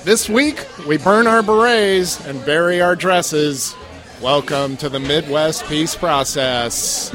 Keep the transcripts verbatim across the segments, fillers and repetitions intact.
This week, we burn our berets and bury our dresses. Welcome to the Midwest Peace Process.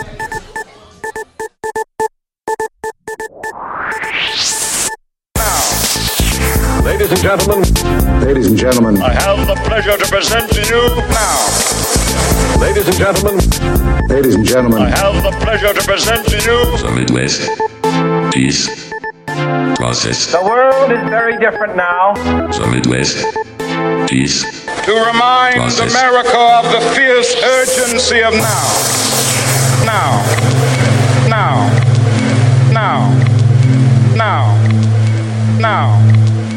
Ladies and gentlemen. Ladies and gentlemen. I have the pleasure to present to you now. Ladies and gentlemen. Ladies and gentlemen. I have the pleasure to present to you the Midwest Peace Process. The world is very different now. The Midwest Peace To remind Process. America of the fierce urgency of now. Now. Now. Now. Now. Now.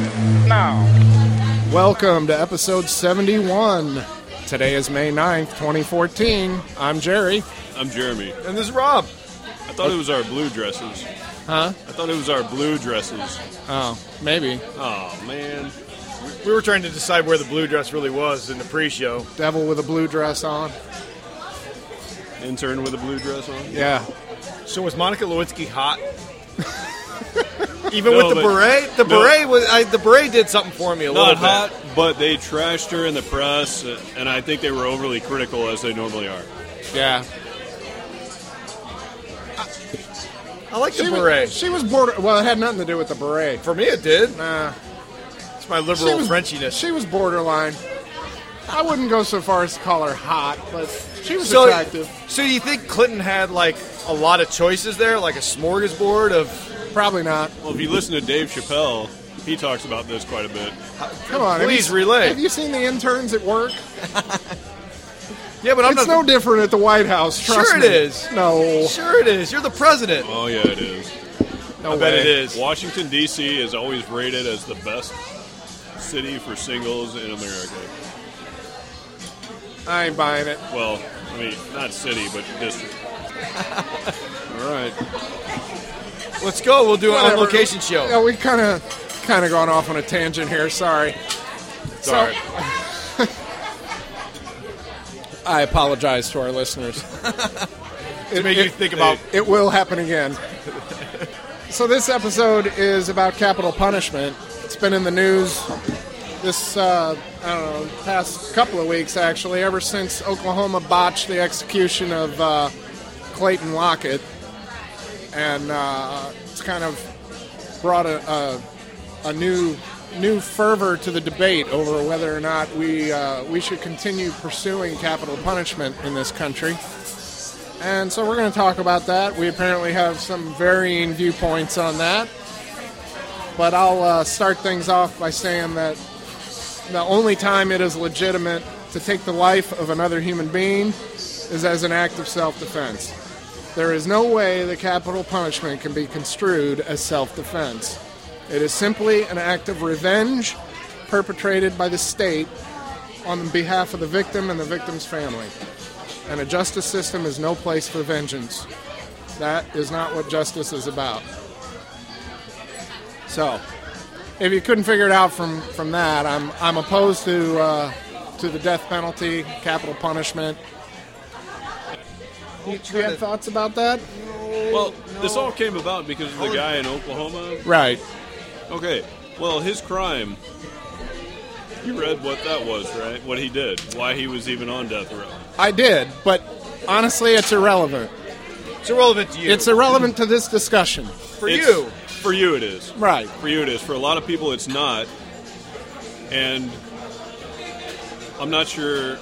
Now. Welcome to episode seventy-one. Today is May ninth, twenty fourteen. I'm Jerry. I'm Jeremy. And this is Rob. I thought it was our blue dresses. Huh? I thought it was our blue dresses. Oh, maybe. Oh, man. We were trying to decide where the blue dress really was in the pre-show. Devil with a blue dress on. Intern with a blue dress on? Yeah. So was Monica Lewinsky hot? Even No, with the but- beret? The no. beret was I, the beret did something for me a Not little hot, bit. but they trashed her in the press, and I think they were overly critical, as they normally are. Yeah. I like the She beret. was, she was border. Well, it had nothing to do with the beret. For me it did. Nah. It's my She liberal was, Frenchiness. she was borderline. I wouldn't go so far as to call her hot, but she was So, attractive. so you think Clinton had like a lot of choices there, like a smorgasbord of Probably not. Well, if you listen to Dave Chappelle, he talks about this quite a bit. Come on. have Please you- relay. Have you seen the interns at work? Yeah, but I'm It's not no different at the White House. Trust Sure it me. is. No. Sure it is. You're the president. Oh, yeah, it is. No I bet way. it is. Washington, D C is always rated as the best city for singles in America. I ain't buying it. Well, I mean, not city, but district. All right. Let's go. We'll do an Whatever. on-location show. Yeah, we kind of kind of gone off on a tangent here. Sorry. Sorry. So, I apologize to our listeners. to make you think about It will happen again. So this episode is about capital punishment. It's been in the news this, uh, I don't know, past couple of weeks, actually, ever since Oklahoma botched the execution of uh, Clayton Lockett. And uh, it's kind of brought a, a, a new new fervor to the debate over whether or not we uh, we should continue pursuing capital punishment in this country. And so we're going to talk about that. We apparently have some varying viewpoints on that. But I'll uh, start things off by saying that the only time it is legitimate to take the life of another human being is as an act of self-defense. There is no way that capital punishment can be construed as self-defense. It is simply an act of revenge perpetrated by the state on behalf of the victim and the victim's family. And a justice system is no place for vengeance. That is not what justice is about. So, if you couldn't figure it out from, from that, I'm I'm opposed to uh, to the death penalty, capital punishment. Do you, do you have thoughts about that? Well, this all came about because of the guy in Oklahoma. Right. Okay, well, his crime, you read what that was, right? What he did, why he was even on death row. I did, but honestly, it's irrelevant. it's irrelevant to you. It's irrelevant to this discussion. for It's- you. For you it is. Right. For you it is. For a lot of people it's not. And I'm not sure...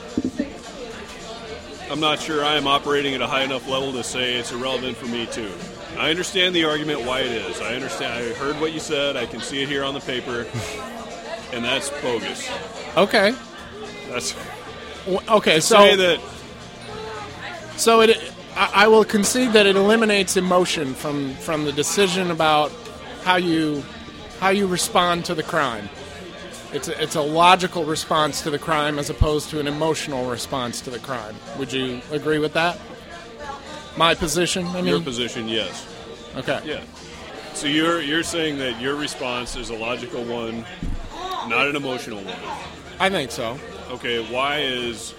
I'm not sure I am operating at a high enough level to say it's irrelevant for me, too. I understand the argument why it is. I understand. I heard what you said. I can see it here on the paper. And that's bogus. Okay. That's... W- Okay, so say that... so it I, I will concede that it eliminates emotion from, from the decision about how you how you respond to the crime. It's a, it's a logical response to the crime as opposed to an emotional response to the crime. Would you agree with that? My position, I mean. Your position, yes. Okay. Yeah. So you're you're saying that your response is a logical one, not an emotional one. I think so. Okay, why is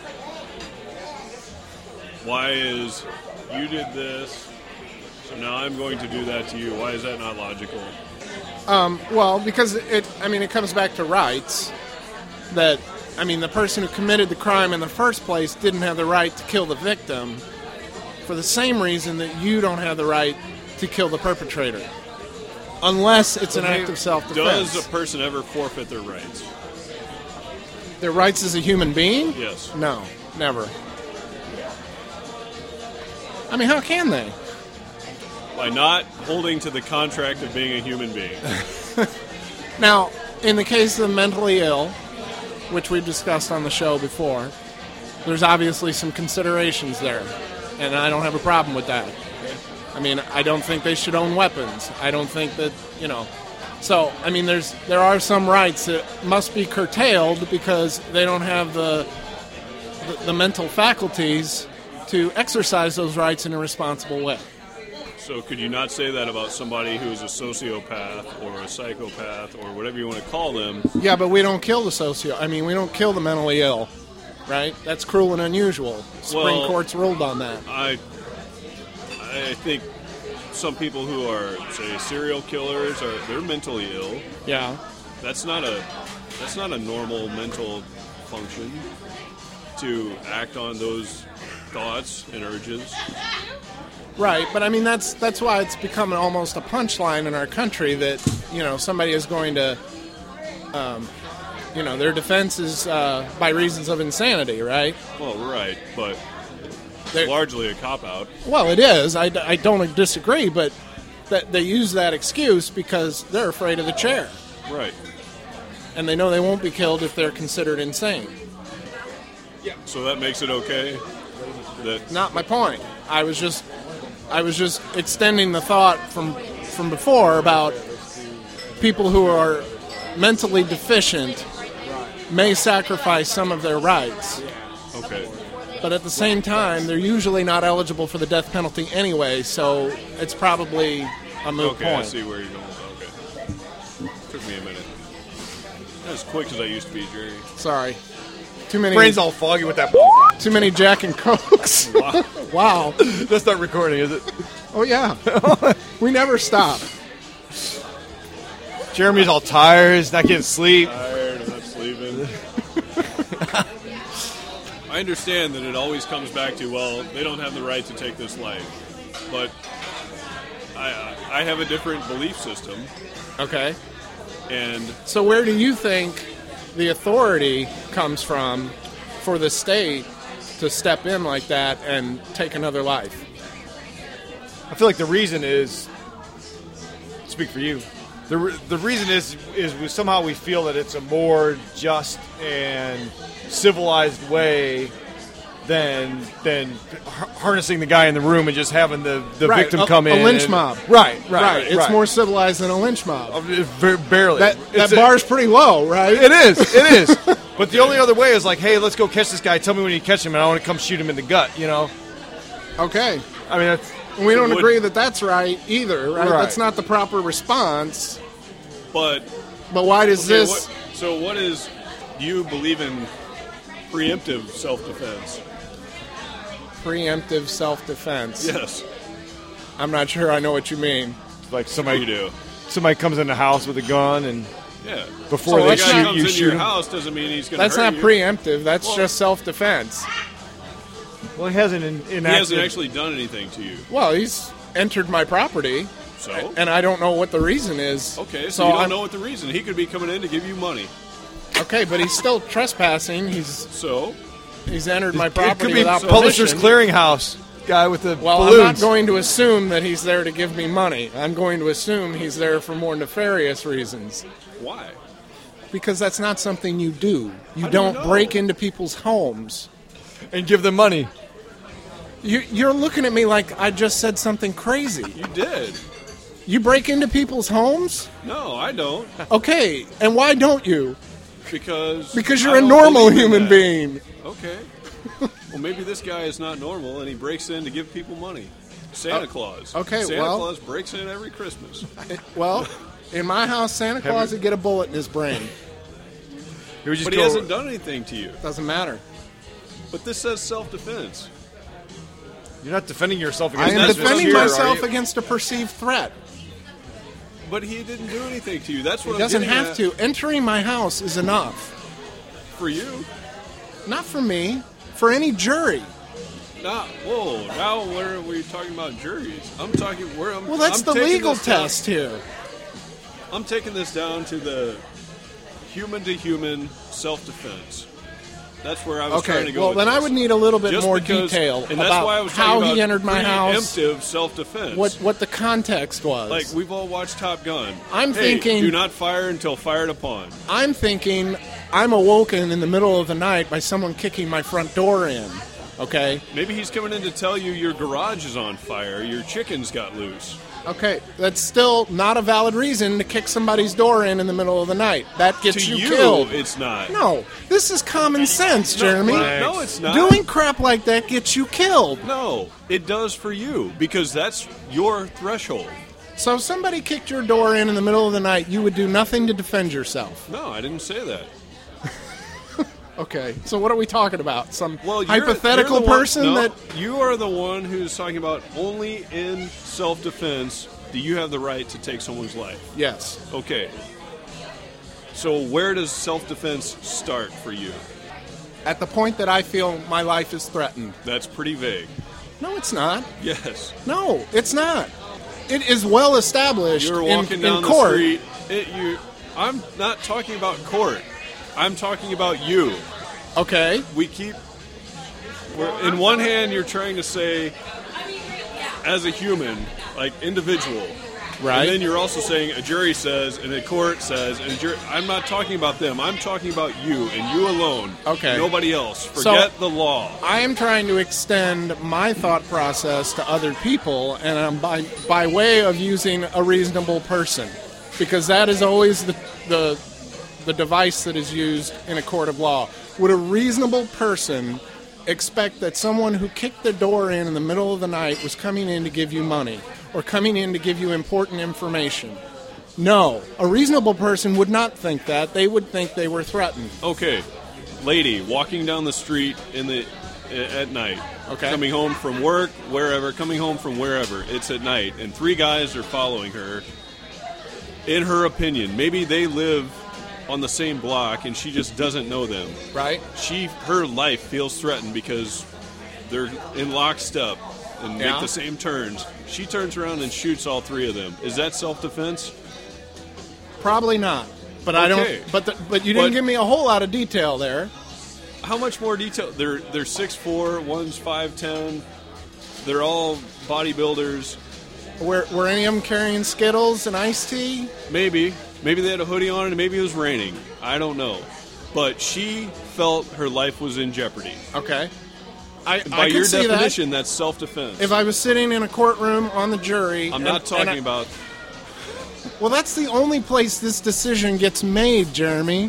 why is you did this, so now I'm going to do that to you? Why is that not logical? Um, well, because it, I mean, it comes back to rights. That, I mean, the person who committed the crime in the first place didn't have the right to kill the victim for the same reason that you don't have the right to kill the perpetrator. Unless it's an act of self-defense. Does a person ever forfeit their rights? Their rights as a human being? Yes. No, never. I mean, how can they? By not holding to the contract of being a human being. Now, in the case of the mentally ill, which we've discussed on the show before, there's obviously some considerations there, and I don't have a problem with that. I mean, I don't think they should own weapons. I don't think that, you know... So, I mean, there's there are some rights that must be curtailed because they don't have the the, the mental faculties to exercise those rights in a responsible way. So could you not say that about somebody who is a sociopath or a psychopath or whatever you want to call them? Yeah, but we don't kill the socio... I mean, we don't kill the mentally ill, right? That's cruel and unusual. Supreme Well, Court's ruled on that. I I think some people who are, say, serial killers, are they're mentally ill. Yeah. That's not a that's not a normal mental function to act on those thoughts and urges. Right, but I mean that's that's why it's become almost a punchline in our country that, you know, somebody is going to, um, you know, their defense is uh, by reasons of insanity, right? Well, right, but They're- it's largely a cop-out. Well, it is. I, I don't disagree, but that they use that excuse because they're afraid of the chair, Right. and they know they won't be killed if they're considered insane. So that makes it okay? That Not my point. I was just, I was just extending the thought from from before about people who are mentally deficient may sacrifice some of their rights, okay. but at the same time, they're usually not eligible for the death penalty anyway. So it's probably a moot Okay, I point. see where you're going. Okay. Took me a minute. Not as quick as I used to be, Jerry. Sorry, too many, Brain's all foggy with that. too many Jack and Cokes. Wow. Wow. That's not recording, is it? Oh yeah. We never stop. Jeremy's all tired. He's not getting sleep. Tired, I'm not sleeping. I understand that it always comes back to, well, they don't have the right to take this life. But I, I have a different belief system, Okay. and So where do you think the authority comes from for the state to step in like that and take another life? I feel like the reason is, speak for you. The re- the reason is is we somehow we feel that it's a more just and civilized way than than har- harnessing the guy in the room and just having the, the Right, victim a- come a in. lynch and- mob. Right, right, Right. right. It's more civilized than a lynch mob. Uh, ver- barely. That It's that a- bar's pretty low, right? It is. It is. But the only other way is like, hey, let's go catch this guy. Tell me when you catch him, and I want to come shoot him in the gut. You know. Okay. I mean, that's And we don't would- agree that that's right either, right? Right. That's not the proper response. but But why does okay, this? what, so what is, do you believe in preemptive self-defense? Preemptive self-defense. Yes, I'm not sure I know what you mean. like you somebody do. somebody comes in the house with a gun, and Yeah. before So they let's The guy shoot comes you, into shoot your him. house doesn't mean he's going to That's hurt not you. preemptive. That's Well- just self-defense. Well, he hasn't en- enacted. He hasn't actually done anything to you. Well, he's entered my property, So? and I don't know what the reason is. Okay, so, you don't I'm- know what the reason. He could be coming in to give you money. Okay, but he's still trespassing. He's So, he's entered my It property could be without Publishers permission. Clearinghouse guy with the Well, balloons. I'm not going to assume that he's there to give me money. I'm going to assume he's there for more nefarious reasons. why? Because that's not something you do. You How do you don't know? break into people's homes. and give them money. You, you're looking at me like I just said something crazy. You did. You break into people's homes? No, I don't. Okay, and why don't you? Because Because I you're a don't normal believe in human that. being. Okay. Well, maybe this guy is not normal, and he breaks in to give people money. Santa Claus. okay, Santa well- Claus breaks in every Christmas. Well, in my house, Santa Claus would get a bullet in his brain. He would just But he go- hasn't done anything to you. Doesn't matter. But this says self-defense. You're not defending yourself I against am that's this defending here, are myself you? against a perceived threat. But he didn't do anything to you. That's what He I'm doesn't getting have at. to. Entering my house is enough. For you. Not for me. For any jury. Now, whoa, now where are we talking about juries? I'm talking where I'm Well, that's I'm the taking legal this down- test here. I'm taking this down to the human to human self-defense. That's where I was trying to Okay, go well, with then I this. would need a little bit Just more because- detail and that's about why I was how talking about he entered my house, preemptive self-defense. what what the context was. Like, we've all watched Top Gun. I'm Hey, thinking- do not fire until fired upon. I'm thinking I'm awoken in the middle of the night by someone kicking my front door in, okay? Maybe he's coming in to tell you your garage is on fire, your chickens got loose. Okay, that's still not a valid reason to kick somebody's door in in the middle of the night. That gets To you, you, killed. it's not. No, this is common sense, Jeremy. No, it's not. Doing crap like that gets you killed. No, it does for you, because that's your threshold. So if somebody kicked your door in in the middle of the night, you would do nothing to defend yourself. No, I didn't say that. Okay, so what are we talking about? Some Well, you're- hypothetical you're the one- person no, that... you are the one who's talking about only in self-defense do you have the right to take someone's life. Yes. Okay. So where does self-defense start for you? At the point that I feel my life is threatened. That's pretty vague. No, it's not. Yes. No, it's not. It is well established You're in, walking in down the court. street. It, you, I'm not talking about court. I'm talking about you. Okay. We keep. We're, in one hand, you're trying to say, as a human, like individual, Right. And then you're also saying a jury says, and a court says, and a jury. I'm not talking about them. I'm talking about you and you alone. Okay. Nobody else. Forget So- the law. I am trying to extend my thought process to other people, and I'm by by way of using a reasonable person, because that is always the the the device that is used in a court of law. Would a reasonable person expect that someone who kicked the door in in the middle of the night was coming in to give you money or coming in to give you important information? No, a reasonable person would not think that. They would think they were threatened. Okay, lady walking down the street in the at night. Okay. Coming home from work, wherever. Coming home from wherever. It's at night, and three guys are following her. In her opinion, maybe they live on the same block, and she just doesn't know them. Right? She, her life feels threatened because they're in lockstep and Yeah. make the same turns. She turns around and shoots all three of them. Is that self-defense? Probably not. But I Okay. don't. But the, but you didn't But- give me a whole lot of detail there. How much more detail? They're they're six four, one's five ten. They're all bodybuilders. Were, were any of them carrying Skittles and iced tea? Maybe. Maybe they had a hoodie on and maybe it was raining. I don't know. But she felt her life was in jeopardy. Okay. I, By I can your see definition, that's self-defense. that. If I was sitting in a courtroom on the jury, I'm and- not talking and I- about... Well, that's the only place this decision gets made, Jeremy.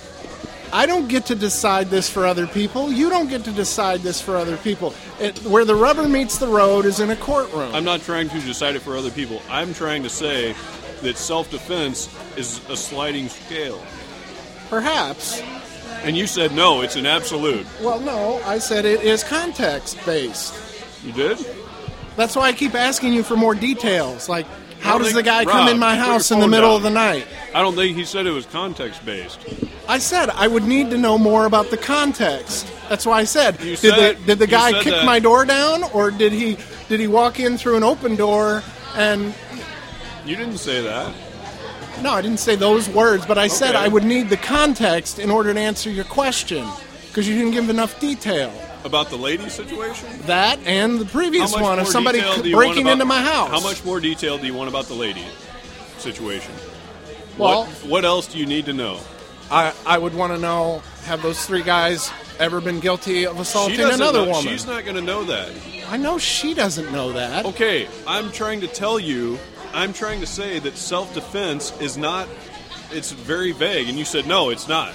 I don't get to decide this for other people. You don't get to decide this for other people. It, where the rubber meets the road is in a courtroom. I'm not trying to decide it for other people. I'm trying to say that self-defense is a sliding scale. Perhaps. And you said no, it's an absolute. Well, no, I said it is context-based. You did? That's why I keep asking you for more details. Like, how don't does the think- guy come Rob, in my put your house in the phone middle down. of the night? I don't think he said it was context-based. I said I would need to know more about the context. That's why I said, You did said- the did the you guy said kick that. my door down, or did he did he walk in through an open door? And You didn't say that. no, I didn't say those words, but I said Okay. I would need the context in order to answer your question because you didn't give enough detail. About the lady situation? That and the previous How much one of more somebody detail c- do you want breaking about- into my house. How much more detail do you want about the lady situation? Well, what, what else do you need to know? I I would want to know: have those three guys ever been guilty of She assaulting doesn't another know, woman? She's not going to know that. I know she doesn't know that. Okay, I'm trying to tell you, I'm trying to say that self-defense is not, it's very vague, and you said, no, it's not.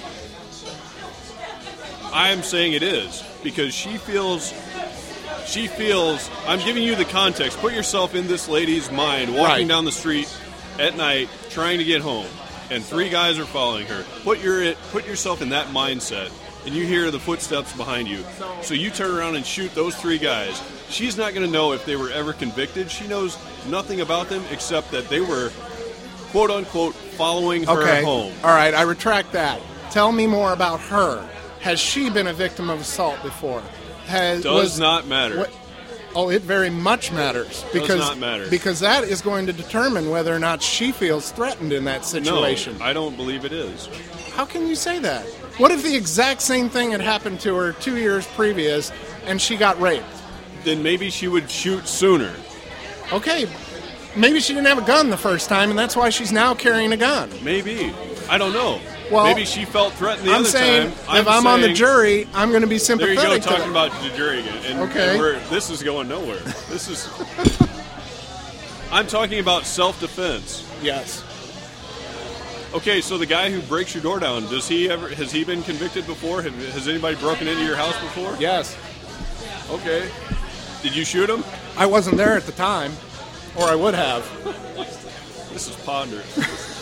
I'm saying it is, because she feels, she feels, I'm giving you the context. Put yourself in this lady's mind, walking Right. down the street at night, trying to get home, and three guys are following her. Put your, put yourself in that mindset, and you hear the footsteps behind you. So you turn around and shoot those three guys. She's not going to know if they were ever convicted. She knows nothing about them except that they were quote unquote following her Okay. home. All right, I retract that. Tell me more about her. Has she been a victim of assault before? Has, Does was- not matter. what- oh, it very much matters because not matter. because that is going to determine whether or not she feels threatened in that situation. No, I don't believe it is. How can you say that? What if the exact same thing had happened to her two years previous and she got raped? Then maybe she would shoot sooner. Okay, maybe she didn't have a gun the first time and that's why she's now carrying a gun. Maybe. I don't know. Well, maybe she felt threatened the I'm other saying time. if I'm on the saying- jury, I'm going to be There you sympathetic go, to talking that. about the jury again. And, Okay. and we're, this is going nowhere. This is. I'm talking about self-defense. Yes. Okay, so the guy who breaks your door down, does he ever? Has he been convicted before? Have, has anybody broken into your house before? Yes. Okay. Did you shoot him? I wasn't there at the time, or I would have. This is ponderous.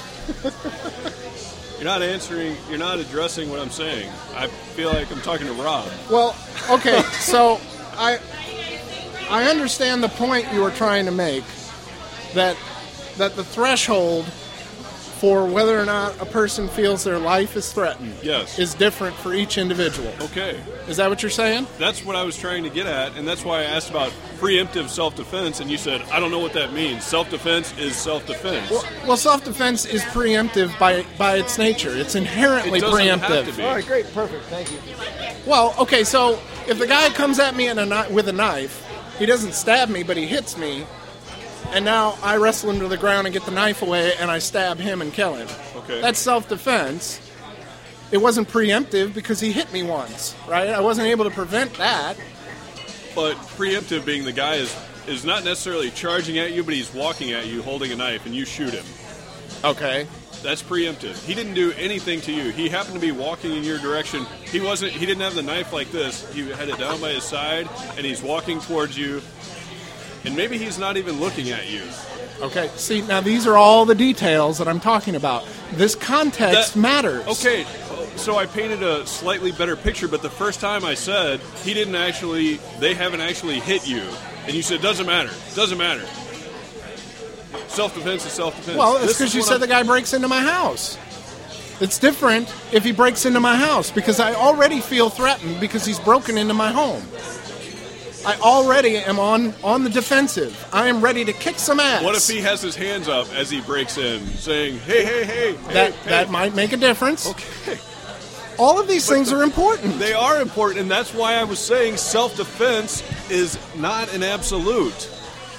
You're not answering. You're not addressing what I'm saying. I feel like I'm talking to Rob. Well, okay, so I I understand the point you were trying to make, that that the threshold for whether or not a person feels their life is threatened Yes. is different for each individual. Okay. Is that what you're saying? That's what I was trying to get at, and that's why I asked about preemptive self-defense, and you said, I don't know what that means. Self-defense is self-defense. Well, well self-defense is preemptive by by its nature. It's inherently It doesn't have preemptive. to be. All right, great, perfect, thank you. Well, okay, so if the guy comes at me in a kni- with a knife, he doesn't stab me, but he hits me, and now I wrestle him to the ground and get the knife away, and I stab him and kill him. Okay. That's self-defense. It wasn't preemptive because he hit me once, right? I wasn't able to prevent that. But preemptive being the guy is, is not necessarily charging at you, but he's walking at you holding a knife, and you shoot him. Okay. That's preemptive. He didn't do anything to you. He happened to be walking in your direction. He wasn't. He didn't have the knife like this. He had it down by his side, and he's walking towards you. And maybe he's not even looking at you. Okay. See, now these are all the details that I'm talking about. This context That- matters. Okay, so I painted a slightly better picture, but the first time I said he didn't actually, they haven't actually hit you, and you said doesn't matter, doesn't matter. Self-defense is self-defense. Well, it's This because is you what said I'm- the guy breaks into my house. It's different if he breaks into my house because I already feel threatened because he's broken into my home. I already am on, on the defensive. I am ready to kick some ass. What if he has his hands up as he breaks in, saying, "Hey, hey, hey"? that hey, that hey. might make a difference. Okay. All of these But things the- are important. They are important, and that's why I was saying self-defense is not an absolute.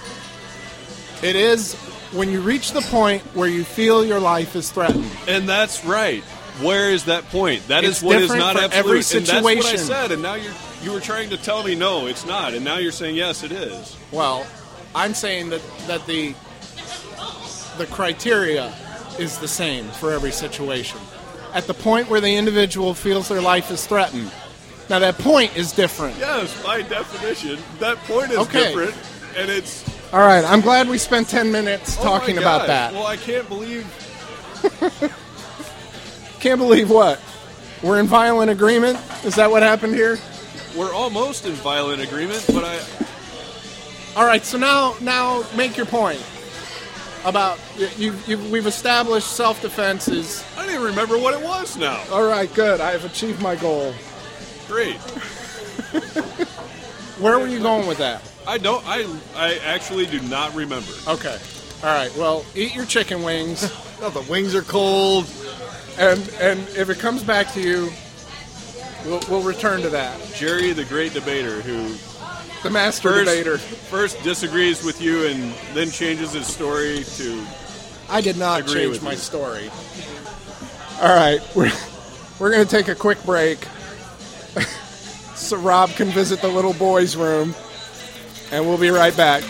It is when you reach the point where you feel your life is threatened. And that's right. Where is that point? That It's is what is different not for absolute. every And that's what I situation. said. And now you're you were trying to tell me no, it's not. And now you're saying yes, it is. Well, I'm saying that, that the the criteria is the same for every situation. At the point where the individual feels their life is threatened. Now that point is different. Yes, by definition, that point is Okay. different, and it's All right, I'm glad we spent ten minutes oh talking my about gosh. that. Well, I can't believe Can't believe what? We're in violent agreement? Is that what happened here? we're almost in violent agreement, but I All right, so now now make your point about you. you we've established self-defense is. I don't even remember what it was now. All right, good. I have achieved my goal. Great. Where were you going with that? I don't. I I actually do not remember. Okay. All right. Well, eat your chicken wings, Oh, the wings are cold. and and if it comes back to you, we'll we'll return to that. Jerry, the great debater, who The master first, debater. first disagrees with you and then changes his story to. I did not Agree change with my you. story. All right, we're we're gonna take a quick break, so Rob can visit the little boy's room, and we'll be right back.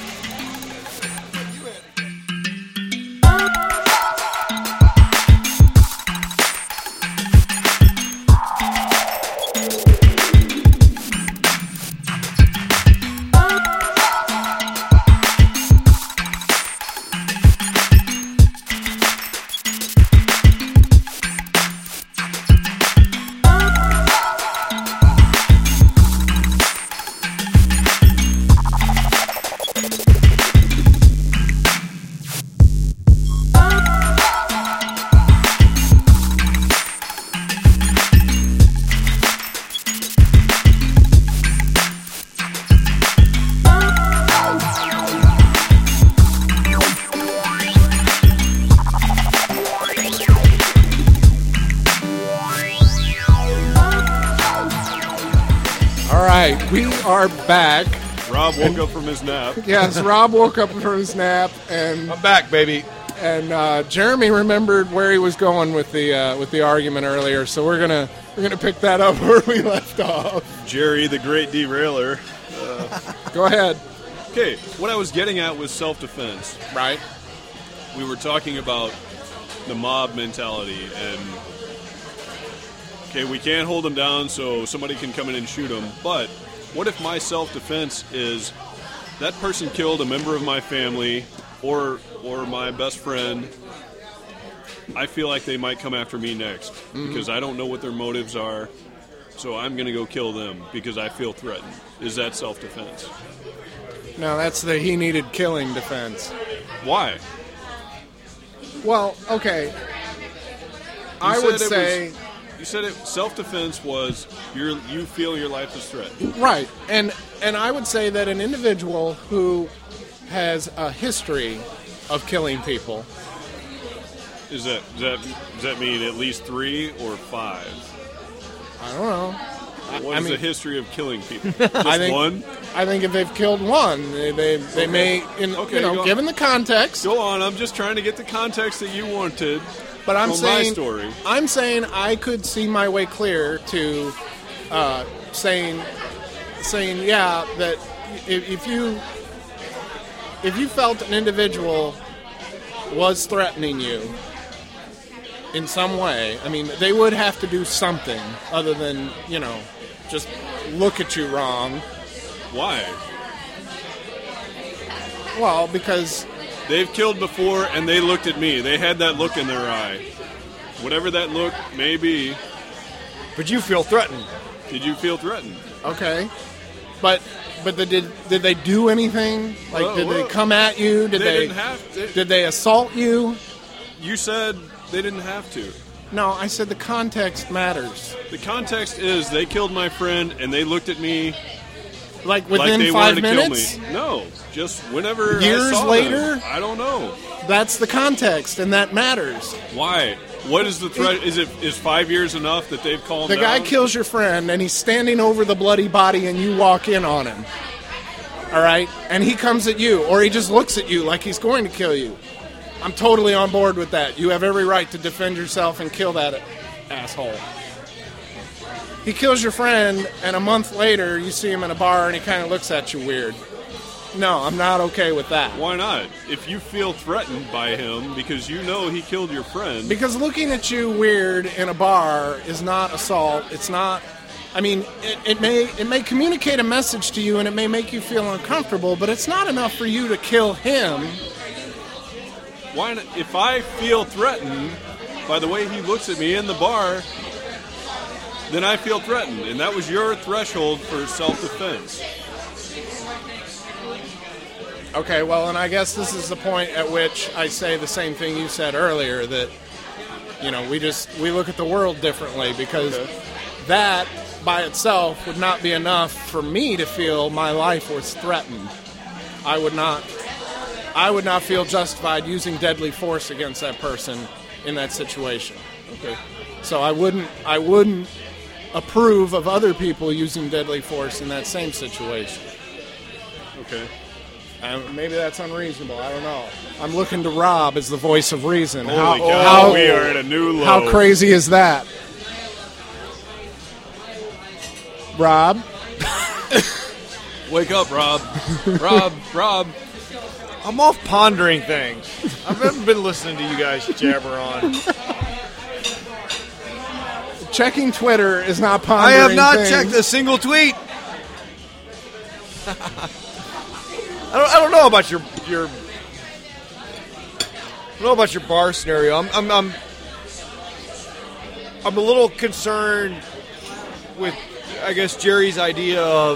right, we are back. Rob woke up from his nap. Yes, Rob woke up from his nap, and I'm back, baby. and uh, Jeremy remembered where he was going with the uh, with the argument earlier. So we're gonna we're gonna pick that up where we left off. Jerry, the great derailer. Go ahead. Okay, what I was getting at was self-defense. Right. We were talking about the mob mentality, and okay, we can't hold them down, so somebody can come in and shoot them. But what if my self-defense is that person killed a member of my family or or my best friend? I feel like they might come after me next mm-hmm. because I don't know what their motives are, so I'm going to go kill them because I feel threatened. Is that self-defense? No, that's the he needed killing defense. Why? Well, okay. You I said would it say... Was, you said it, self-defense was you're, you feel your life is threatened. Right. And, and I would say that an individual who has a history of killing people... Is that, does that, does that mean at least three or five? I don't know. What I is mean, the history of killing people? Just I think, one? I think if they've killed one, they they, they Okay. may, in, Okay, you know, go- given the context. Go on. I'm just trying to get the context that you wanted. But I'm from saying, my story. I'm saying I could see my way clear to uh, saying, saying, yeah, that if, if you if you felt an individual was threatening you in some way, I mean, they would have to do something other than, you know, just look at you wrong. Why? Well, because They've killed before, and they looked at me. They had that look in their eye. Whatever that look may be, But you feel threatened. did you feel threatened? okay, but but the, did did they do anything? Like, Whoa, did they whoa. come at you? Did They they? didn't have to. Did they assault you? You said they didn't have to. No, I said the context matters. The context is they killed my friend, and they looked at me Like like within they five wanted to minutes. kill me. No, just whenever I Years saw later? them. I don't know. That's the context, and that matters. Why? What is the threat? Is it is five years enough that they've calmed The down? guy kills your friend, and he's standing over the bloody body, and you walk in on him. All right? And he comes at you, or he just looks at you like he's going to kill you. I'm totally on board with that. You have every right to defend yourself and kill that asshole. He kills your friend, and a month later, you see him in a bar, and he kind of looks at you weird. No, I'm not okay with that. Why not? If you feel threatened by him because you know he killed your friend, Because looking at you weird in a bar is not assault. It's not. I mean, it, it may it may communicate a message to you, and it may make you feel uncomfortable, but it's not enough for you to kill him. why not? If I feel threatened by the way he looks at me in the bar, then I feel threatened, and that was your threshold for self-defense. Okay, well, and I guess this is the point at which I say the same thing you said earlier, that, you know, we just, we look at the world differently, because Okay. that by itself would not be enough for me to feel my life was threatened. I would not, I would not feel justified using deadly force against that person in that situation. Okay. So I wouldn't, I wouldn't approve of other people using deadly force in that same situation. Okay. Um, maybe that's unreasonable. I don't know. I'm looking to Rob as the voice of reason. Holy how, cow, how, we are at a new low. how crazy is that? Rob? Wake up, Rob. Rob, Rob. I'm off pondering things. I haven't been listening to you guys jabber on. Checking Twitter is not I pondering have not things. checked a single tweet. I don't. I don't know about your your. I don't know about your bar scenario. I'm. I'm. I'm, I'm a little concerned with, I guess, Jerry's idea of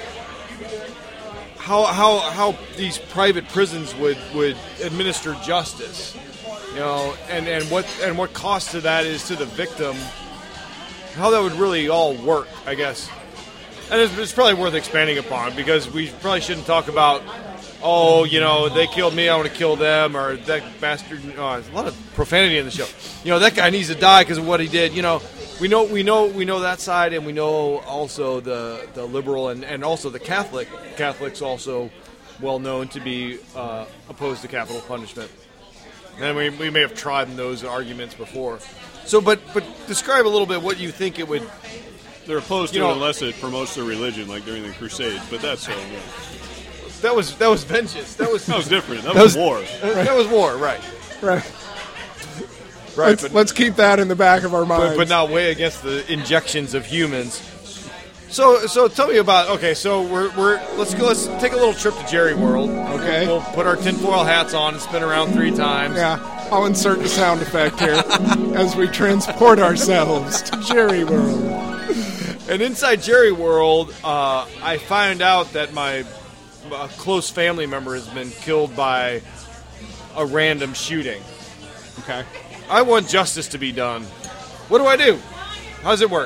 how how how these private prisons would, would administer justice. You know, and, and what and what cost to that is to the victim. How that would really all work, I guess. And it's, it's probably worth expanding upon, because we probably shouldn't talk about, oh, you know, they killed me, I want to kill them, or that bastard. Oh, there's a lot of profanity in the show. You know, that guy needs to die because of what he did. You know, we know we know we know that side, and we know also the the liberal and, and also the Catholic. Catholics also well known to be uh, opposed to capital punishment. And we we may have trodden those arguments before. So, but but describe a little bit what you think it would. They're opposed to You know- it unless it promotes their religion, like during the Crusades. But that's so. Yeah. That was that was vengeance. That was That was different. That, That was, was- war. that was war, right? Right. Right. Let's, but, let's keep that in the back of our minds. but but not way against the injections of humans. So so tell me about okay. So we're we're let's go. Let's take a little trip to Jerry World. Okay. We'll put our tinfoil hats on and spin around three times. Yeah, I'll insert the sound effect here as we transport ourselves to Jerry World. And inside Jerry World, uh, I find out that my a close family member has been killed by a random shooting. Okay. I want justice to be done. What do I do? How does it work?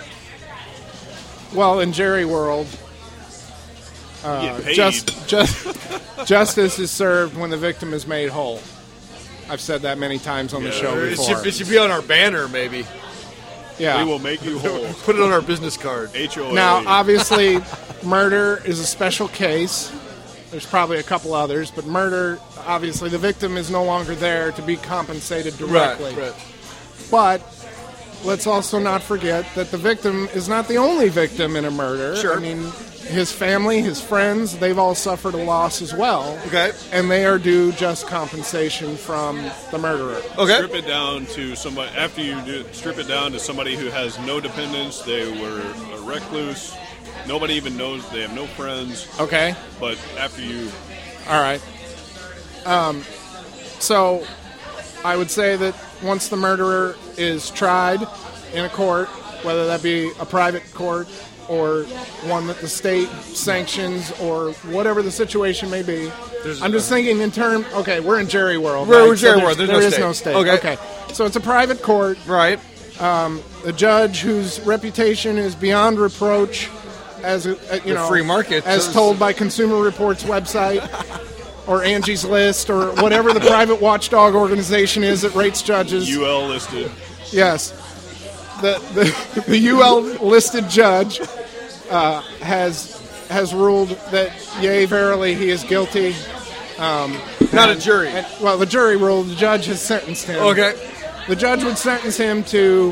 Well, in Jerry World, You uh, get paid. just, just, justice is served when the victim is made whole. I've said that many times on the show It before. should, it should be on our banner, maybe. Yeah. We will make you whole. Put it on our business card. H O A. Now, obviously, murder is a special case. There's probably a couple others, but murder, obviously, the victim is no longer there to be compensated directly. Right, right. But let's also not forget that the victim is not the only victim in a murder. Sure. I mean, his family, his friends, they've all suffered a loss as well. Okay. And they are due just compensation from the murderer. Okay. Strip it down to somebody. After you do, strip it down to somebody who has no dependents. They were a recluse. Nobody even knows. They have no friends. Okay. But after you, All right. Um, so I would say that once the murderer is tried in a court, whether that be a private court or one that the state sanctions or whatever the situation may be, I'm just thinking in terms, okay, we're in Jerry World. We're right? in Jerry So World. There's there no is state. no state. Okay. Okay. So it's a private court. Right. The judge whose reputation is beyond reproach as a, uh, you The know, free market. as told by Consumer Reports website or Angie's List or whatever the private watchdog organization is that rates judges. U L listed. Yes, the the, the U L listed judge uh, has has ruled that yea, verily, he is guilty. Not a jury. And, well, the jury ruled. The judge has sentenced him. Okay. The judge would sentence him to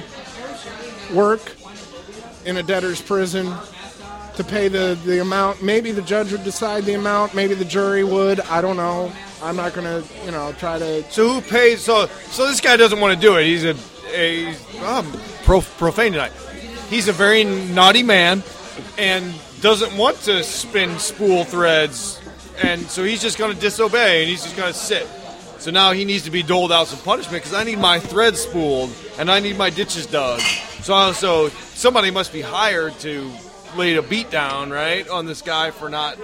work in a debtor's prison to pay the, the amount. Maybe the judge would decide the amount. Maybe the jury would. I don't know. I'm not going to, you know, try to. So who pays? So so this guy doesn't want to do it. He's a, a um, prof, profane tonight. He's a very naughty man and doesn't want to spin spool threads, and so he's just going to disobey and he's just going to sit. So now he needs to be doled out some punishment because I need my threads spooled and I need my ditches dug. So so somebody must be hired to lay a beat down, right, on this guy for not.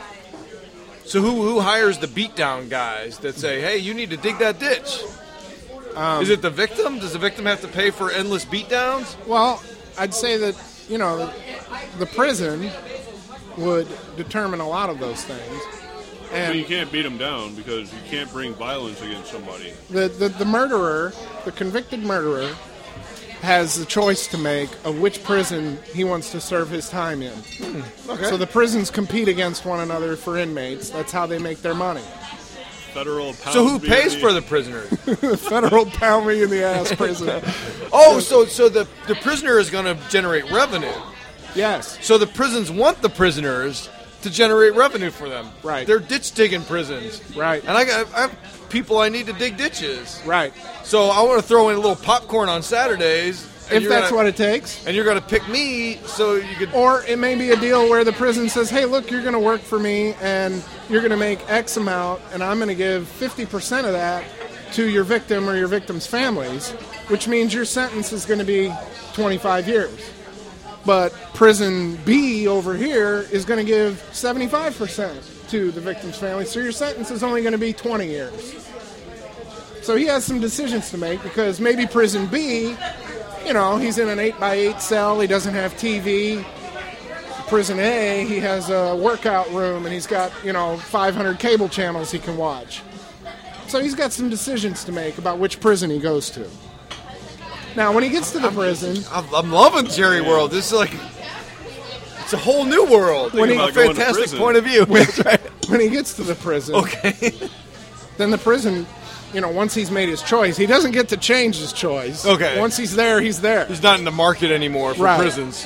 So who who hires the beatdown guys that say, "Hey, you need to dig that ditch"? Um, Is it the victim? Does the victim have to pay for endless beatdowns? Well, I'd say that, you know, the prison would determine a lot of those things. But you And can't beat them down because you can't bring violence against somebody. the, the, the murderer, the convicted murderer, has the choice to make of which prison he wants to serve his time in. Okay. So the prisons compete against one another for inmates. That's how they make their money. Federal. So who pays for the prisoners? The federal pound me in the ass prison. Oh, so so the, the prisoner is going to generate revenue. Yes. So the prisons want the prisoners to generate revenue for them. Right. They're ditch digging prisons. Right. And I got I have people I need to dig ditches. Right. So I want to throw in a little popcorn on Saturdays. and If you're that's gonna- what it takes. And you're going to pick me so you could. Or it may be a deal where the prison says, hey, look, you're going to work for me and you're going to make X amount and I'm going to give fifty percent of that to your victim or your victim's families, which means your sentence is going to be twenty-five years. But prison B over here is going to give seventy-five percent to the victim's family, so your sentence is only going to be twenty years. So he has some decisions to make because maybe prison B, you know, he's in an eight by eight cell, he doesn't have T V. Prison A, he has a workout room and he's got, you know, five hundred cable channels he can watch. So he's got some decisions to make about which prison he goes to. Now, when he gets to the prison, I'm, I'm loving Jerry World. This is like it's a whole new world. When he- a About going to fantastic prison. point of view. That's right. when he gets to the prison, Okay. then the prison, you know, once he's made his choice, he doesn't get to change his choice. Okay. Once he's there, he's there. He's not in the market anymore for Right. prisons.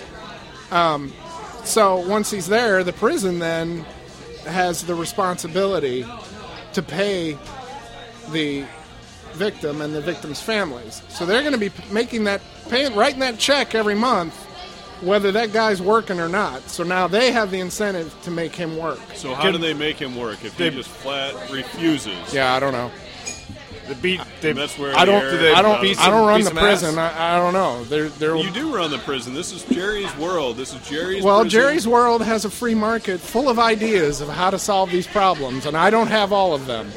So once he's there, the prison then has the responsibility to pay the victim and the victim's families. So they're going to be p- making that, paying, writing that check every month, whether that guy's working or not. So now they have the incentive to make him work. So how do they make him work if he just flat refuses? Yeah, I don't know. The beat. They, And that's where I don't. the they I don't. beat I some- don't run beat the some prison. ass? I, I don't know. There, there. You do run the prison. This is Jerry's world. This is Jerry's Well, prison. Jerry's World has a free market full of ideas of how to solve these problems, and I don't have all of them.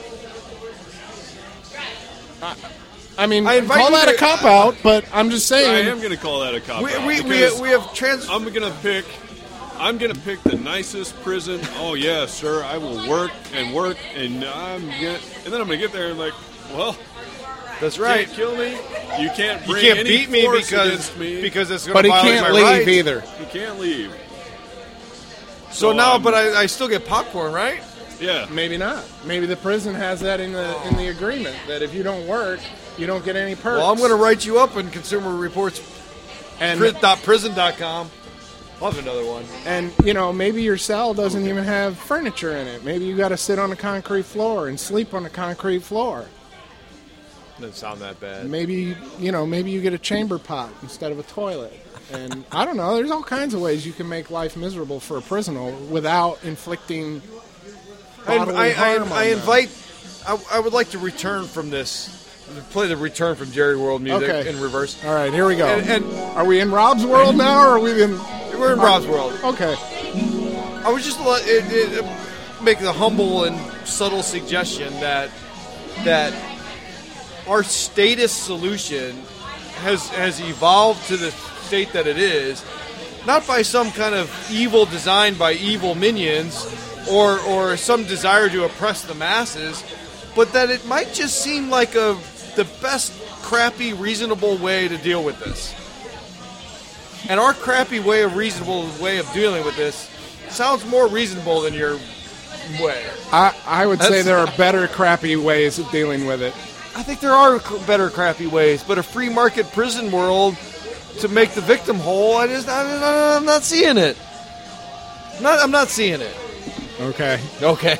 I, I mean, I invite call you that a to- cop out, but I'm just I saying. am going to call that a cop we, out we, we, because we have trans. I'm going to pick. I'm going to pick the nicest prison. Oh yeah, sir. I will work and work, and I'm gonna, and then I'm going to get there and like, well, That's you right. can't kill me. You can't You bring can't any beat me force because against me. because it's going but to he violate can't my leave rights. either. he can't leave. So So, now, um, but I, I still get popcorn, right? Yeah. Maybe not. Maybe the prison has that in the in the agreement that if you don't work, you don't get any perks. Well, I'm going to write you up in Consumer Reports. and Pri- dot prison dot com. I'll have another one. and you know maybe your cell doesn't even have furniture in it. Maybe you got to sit on a concrete floor and sleep on a concrete floor. Doesn't sound that bad. Maybe you know maybe you get a chamber pot instead of a toilet. And I don't know. There's all kinds of ways you can make life miserable for a prisoner without inflicting I, bodily I, harm I, on I them. invite. I, I would like to return from this. Play the return from Jerry World music Okay. in reverse. All right, here we go. And, and Are we in Rob's world now, or are we in? we're in Rob's world. Okay. I was just let it, it, make the humble and subtle suggestion that that our status solution has has evolved to the state that it is, not by some kind of evil designed by evil minions or or some desire to oppress the masses, but that it might just seem like a the best crappy reasonable way to deal with this. And our crappy way of reasonable way of dealing with this sounds more reasonable than your way. I, I would say That's- there are better crappy ways of dealing with it. I think there are c- better crappy ways, but a free market prison world to make the victim whole, I just I, I'm not seeing it. Not I'm not seeing it. Okay. Okay.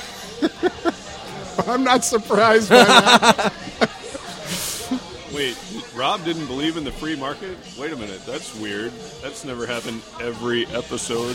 I'm not surprised by that. Wait, Rob didn't believe in the free market? Wait a minute, that's weird. That's never happened every episode.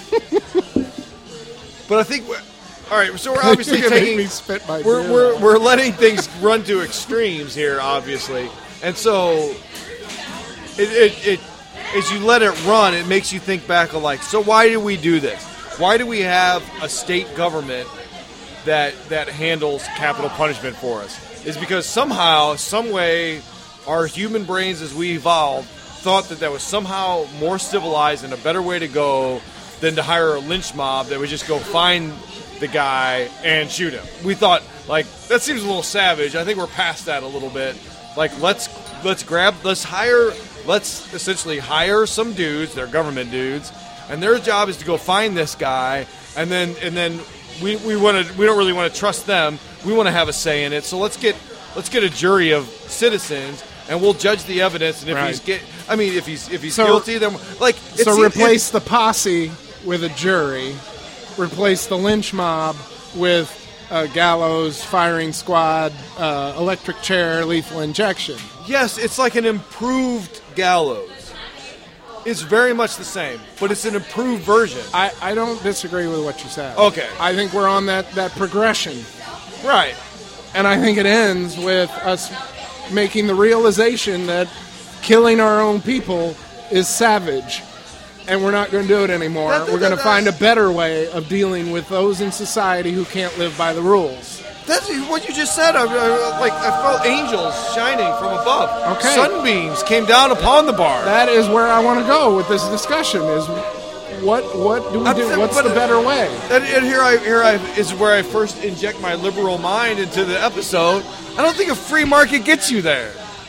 But I think we're, all right. So we're obviously You're gonna make taking me spit my we're, beer we're out. we're letting things run to extremes here, obviously, and so it, it it as you let it run, it makes you think back of like, so why do we do this? Why do we have a state government that that handles capital punishment for us? Is because somehow, some way, our human brains, as we evolved, thought that that was somehow more civilized and a better way to go than to hire a lynch mob that would just go find the guy and shoot him. We thought, like, that seems a little savage. I think we're past that a little bit. Like, let's let's grab, let's hire, let's essentially hire some dudes, they're government dudes, and their job is to go find this guy, and then and then we we want to we don't really want to trust them. We want to have a say in it. So let's get let's get a jury of citizens, and we'll judge the evidence. And if Right. he's get, I mean, if he's if he's So- guilty, then like it's, So it- replace the posse with a jury. Replace the lynch mob with a gallows, firing squad, uh, electric chair, lethal injection. Yes, it's like an improved gallows. It's very much the same, but it's an improved version. I, I don't disagree with what you said. Okay. I think we're on that, that progression. Right. And I think it ends with us making the realization that killing our own people is savage. And we're not going to do it anymore. That- that- we're going to that- find a better way of dealing with those in society who can't live by the rules. That's what you just said. I, I, like I felt angels shining from above. Okay. Sunbeams came down upon the bar. That is where I want to go with this discussion is what what do we I'm do? saying, What's but- the better way? And, and here I here I is where I first inject my liberal mind into the episode. I don't think a free market gets you there.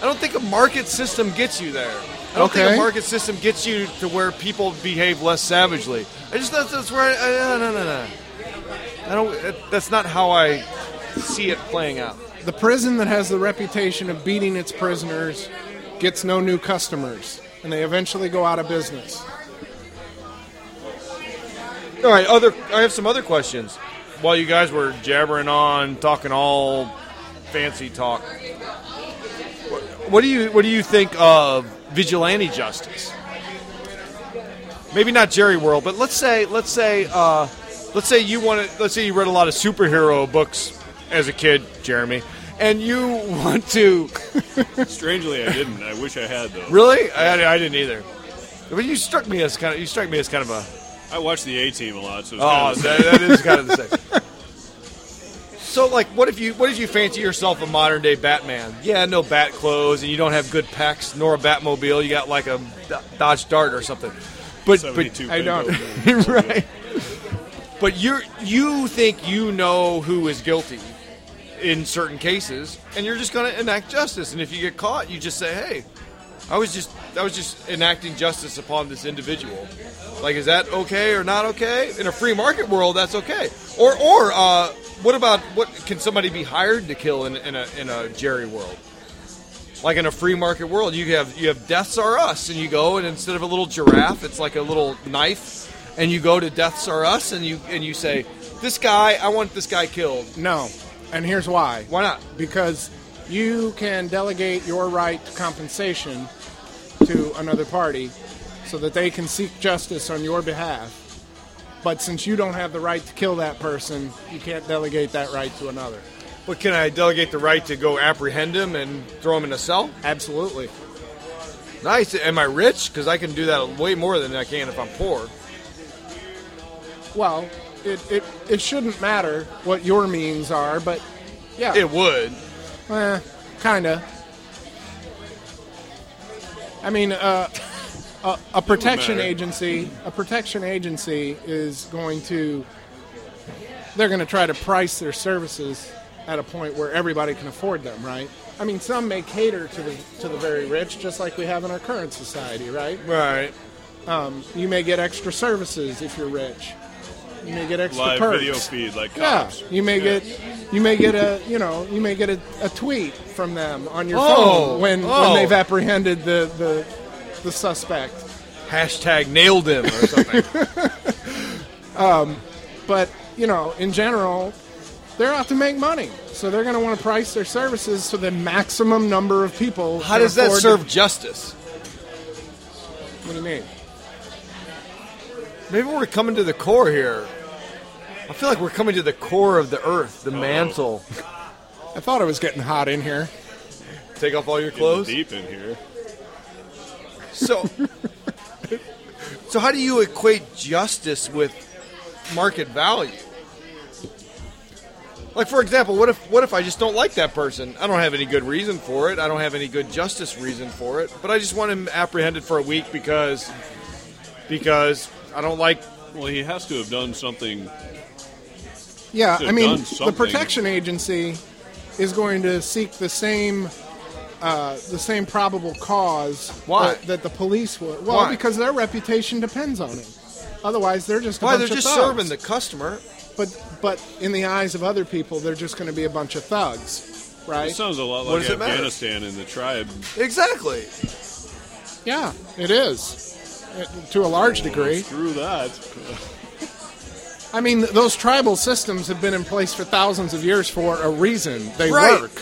I don't think a market system gets you there. I don't Okay. think a market system gets you to where people behave less savagely. I just that's, that's where I, I no no no. I don't. That's not how I see it playing out. The prison that has the reputation of beating its prisoners gets no new customers, and they eventually go out of business. All right, other. I have some other questions. While you guys were jabbering on, talking all fancy talk, what do you what do you think of vigilante justice? Maybe not Jerry World, but let's say let's say uh, let's say you want to, let's say you read a lot of superhero books as a kid, Jeremy, and you want to. Strangely, I didn't. I wish I had though. Really? I, I didn't either. But you struck me as kind of you struck me as kind of a. I watched the A-Team a lot, so it's Oh, kind of that, that is kind of the same. So, like, what if you what if you fancy yourself a modern day Batman? Yeah, no bat clothes, and you don't have good pecs, nor a Batmobile. You got like a Dodge Dart or something. But seventy-two I don't. Pinto. but right. But you you think you know who is guilty in certain cases, and you're just going to enact justice. And if you get caught, you just say, "Hey, I was just I was just enacting justice upon this individual." Like, is that okay or not okay? In a free market world, that's okay. Or, or uh, what about what can somebody be hired to kill in, in a in a Jerry world? Like in a free market world, you have you have Deaths Are Us, and you go and instead of a little giraffe, it's like a little knife, and you go to Deaths Are Us, and you and you say, "This guy, I want this guy killed." No, and here's why. Why not? Because you can delegate your right to compensation to another party so that they can seek justice on your behalf. But since you don't have the right to kill that person, you can't delegate that right to another. But can I delegate the right to go apprehend him and throw him in a cell? Absolutely. Nice. Am I rich? Because I can do that way more than I can if I'm poor. Well, it, it, it shouldn't matter what your means are, but yeah. It would. Eh, kind of. I mean, uh, a, a protection matter. agency, a protection agency is going to, they're going to try to price their services at a point where everybody can afford them, right? I mean, some may cater to the to the very rich, just like we have in our current society, right? Right. Um, you may get extra services if you're rich. You may get extra Live perks. video feed like Yeah, cops. you may Yeah. get, you may get a, you know, you may get a, a tweet from them on your Oh, phone when, oh. when they've apprehended the, the the suspect. Hashtag nailed him or something. But you know, in general, they're out to make money, so they're going to want to price their services so the maximum number of people. How can does that afford serve to- justice? What do you mean? Maybe we're coming to the core here. I feel like we're coming to the core of the earth, the mantle. I thought it was getting hot in here. Take off all your Getting clothes. deep in here. So, so how do you equate justice with market value? Like, for example, what if what if I just don't like that person? I don't have any good reason for it. I don't have any good justice reason for it. But I just want him apprehended for a week because because I don't like. Well, he has to have done something. Yeah, Should've I mean, done the something. protection agency is going to seek the same uh, the same probable cause Why? That, that the police would. Well, Why? because their reputation depends on it. Otherwise, they're just a Why bunch they're of just thugs. serving the customer. But but in the eyes of other people, they're just going to be a bunch of thugs, right? It sounds a lot What like does it matter? Afghanistan and the tribe. Exactly. Yeah, it is uh, to a large degree. Screw that. I mean, th- those tribal systems have been in place for thousands of years for a reason. They Right. work.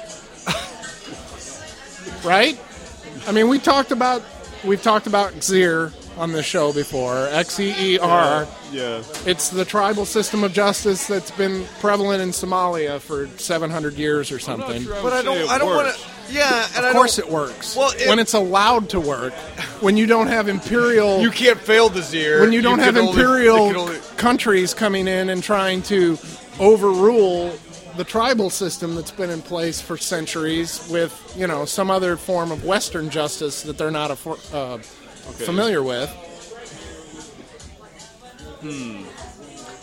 Right? I mean, we talked about we've talked about Xer on the show before. X E E R. Yeah. It's the tribal system of justice that's been prevalent in Somalia for seven hundred years or I'm not something. sure I But would I don't. say it I don't want works. to. Yeah, and Of I course don't, it works. Well, it- when it's allowed to work, when you don't have imperial You can't fail the Zir. when you don't have can only- imperial you can only- countries coming in and trying to overrule the tribal system that's been in place for centuries with, you know, some other form of Western justice that they're not affor- uh, familiar with.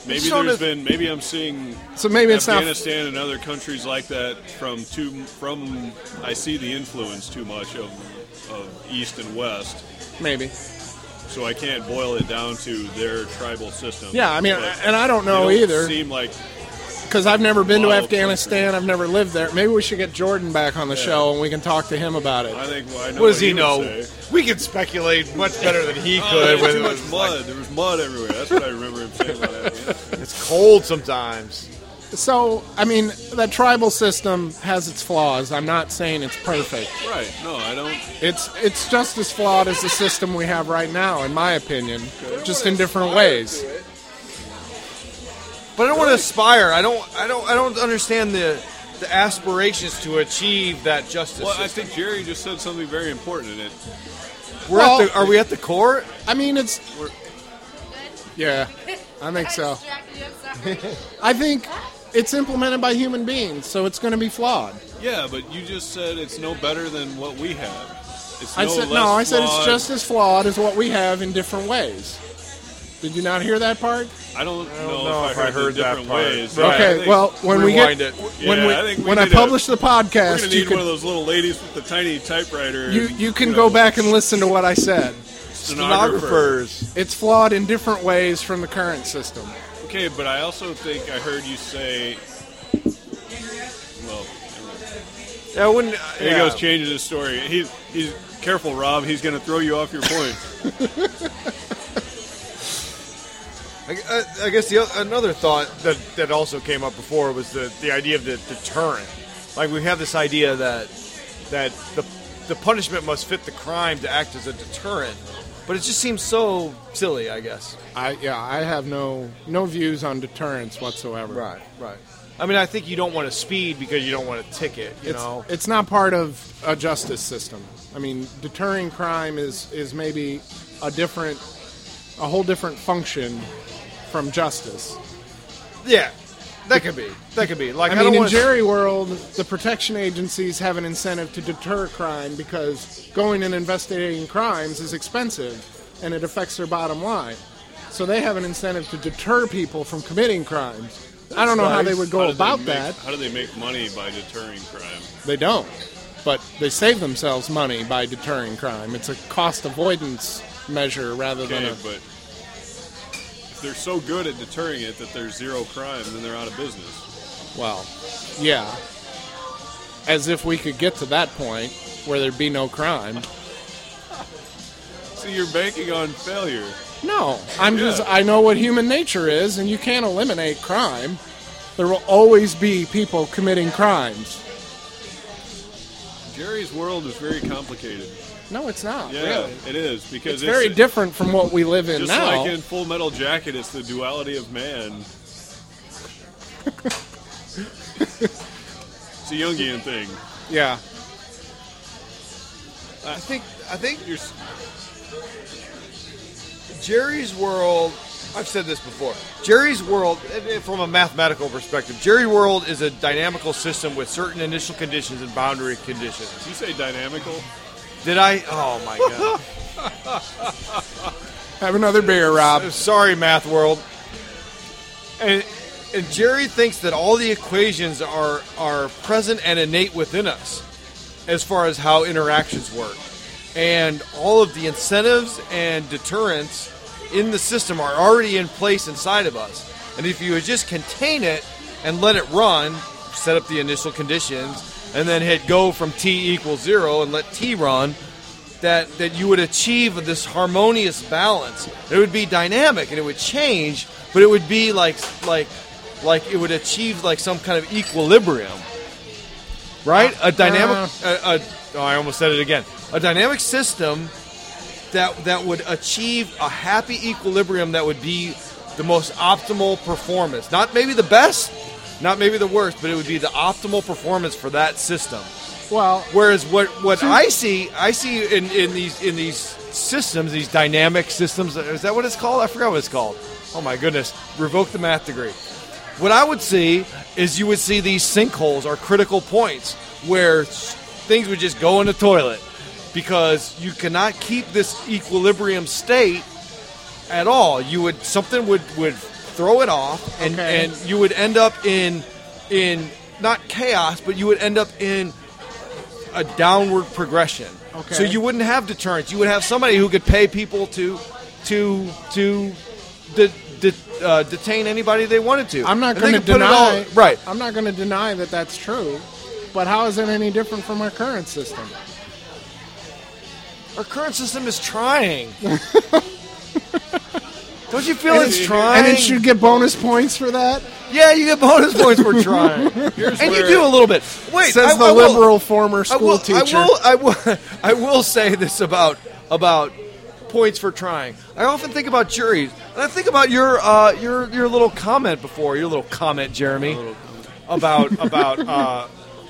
Maybe It's shown there's as- been. Maybe I'm seeing. So maybe it's not. Afghanistan and other countries like that from too from. I see the influence too much of of East and West, Maybe. so I can't boil it down to their tribal system. Yeah, I mean, But and I don't know they don't either. Seem like Because I've never been to Wild Afghanistan. I've never lived there. Maybe we should get Jordan back on the show and we can talk to him about it. I think. Well, I know What does he would know? say. We can speculate much better than he Oh, could. there was with too it much was mud. like- There was mud everywhere. That's what I remember him saying about Afghanistan. it's cold sometimes. So, I mean, that tribal system has its flaws. I'm not saying it's perfect. Right? No, I don't. It's it's just as flawed as the system we have right now, in my opinion, just in different ways. But I don't want to aspire. I don't. I don't. I don't understand the the aspirations to achieve that justice. Well, I system. think Jerry just said something very important in it. We're Well- at the, are we at the core? I mean, it's... Yeah, I think so. distracted you, I'm sorry. I think it's implemented by human beings, so it's going to be flawed. Yeah, but you just said it's no better than what we have. It's I no said less no. I said it's flawed. just as flawed as what we have in different ways. Did you not hear that part? I don't, know, know if, if I I heard, heard the that different part. ways. Right. I Okay. think- Well, when we Rewind get it. when Yeah, we I think we when I need to- publish the we're gonna podcast, you need one of can those little ladies with the tiny typewriter. you and, you can know, go back and listen to what I said. stenographer. Stenographers. It's flawed in different ways from the current system. Okay, but I also think I heard you say. Well, Yeah, I wouldn't. here yeah. he goes changing his story. He's he's careful, Rob. He's going to throw you off your point. I, I- I guess the oth- another thought that, that also came up before was the, the idea of the deterrent. Like we have this idea that that the the punishment must fit the crime to act as a deterrent, but it just seems so silly. I guess. I yeah, I have no no views on deterrence whatsoever. Right. Right. I mean, I think you don't want to speed because you don't want a ticket. You It's, know. it's not part of a justice system. I mean, deterring crime is is maybe a different, a whole different function from justice. Yeah. That could be. That could be. Like I I, mean, don't in want Jerry world, the protection agencies have an incentive to deter crime because going and investigating crimes is expensive and it affects their bottom line. So they have an incentive to deter people from committing crimes. I don't know how they would How go do they about make- that. How do they make money by deterring crime? They don't. But they save themselves money by deterring crime. It's a cost avoidance measure rather than Okay, a... but if they're so good at deterring it that there's zero crime, then they're out of business. Well, yeah. As if we could get to that point where there'd be no crime. So you're banking on failure. No, I'm just, Yeah. I know what human nature is, and you can't eliminate crime. There will always be people committing crimes. Jerry's world is very complicated. No, it's not, Yeah, really. it is because It's very different from what we live in Just now. like in Full Metal Jacket, it's the duality of man. It's a Jungian thing. Yeah. I think. I think You're, s- Jerry's world, I've said this before. Jerry's world, eh, eh, from a mathematical perspective, Jerry world is a dynamical system with certain initial conditions and boundary conditions. did you say dynamical? Did I? Oh my god! Have another beer, Rob. I'm sorry, math world. And and Jerry thinks that all the equations are are present and innate within us, as far as how interactions work, and all of the incentives and deterrents in the system are already in place inside of us. And if you would just contain it and let it run, set up the initial conditions, and then hit go from t equals zero and let t run, that, that you would achieve this harmonious balance. It would be dynamic and it would change, but it would be like like like it would achieve like some kind of equilibrium. Right? A dynamic a, a, oh, I almost said it again. A dynamic system that that would achieve a happy equilibrium that would be the most optimal performance. Not maybe the best, not maybe the worst, but it would be the optimal performance for that system. Well, Whereas what, what I see, I see in, in these in these systems, these dynamic systems. Is that what it's called? I forgot what it's called. Oh my goodness! Revoke the math degree. What I would see is you would see these sinkholes are critical points where things would just go in the toilet because you cannot keep this equilibrium state at all. You would something would would throw it off, and, Okay. and you would end up in in not chaos, but you would end up in a downward progression. Okay. So you wouldn't have deterrence. You would have somebody who could pay people to to to de, de, uh, detain anybody they wanted to. I'm not And they going to could put it all- deny. right. I'm not going to deny that that's true. But how is it any different from our current system? Our current system is trying. Don't you feel And it's it- trying? And it should get bonus points for that? Yeah, you get bonus points for trying. Here's And you where- do a little bit. Wait, Says I, the I will- liberal former I school will, teacher. I will, I will, I will say this about about points for trying. I often think about juries, and I think about your uh, your your little comment before, your little comment, Jeremy, about about uh,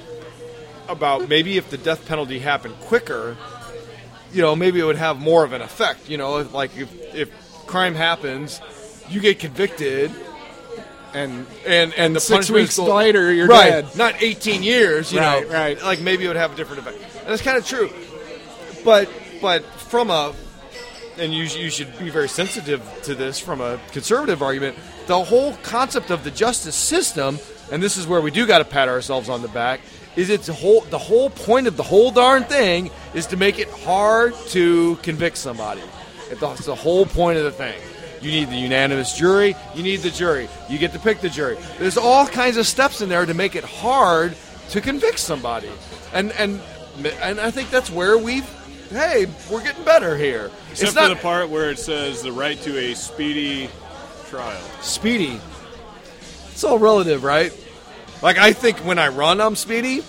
about maybe if the death penalty happened quicker, you know, maybe it would have more of an effect. You know, if, like if if crime happens, you get convicted. and And and the six punishment weeks is still- later, you're right, dead. not eighteen years. You Right, know, right. Like maybe it would have a different effect, and it's kind of true. But but from a and you you should be very sensitive to this from a conservative argument. The whole concept of the justice system, and this is where we do got to pat ourselves on the back, is it's a whole the whole point of the whole darn thing is to make it hard to convict somebody. It's the whole point of the thing. You need the unanimous jury. You need the jury. You get to pick the jury. There's all kinds of steps in there to make it hard to convict somebody. And and and I think that's where we've, hey, we're getting better here. Except it's for not the part where it says the right to a speedy trial. speedy. It's all relative, right? Like I think when I run, I'm speedy.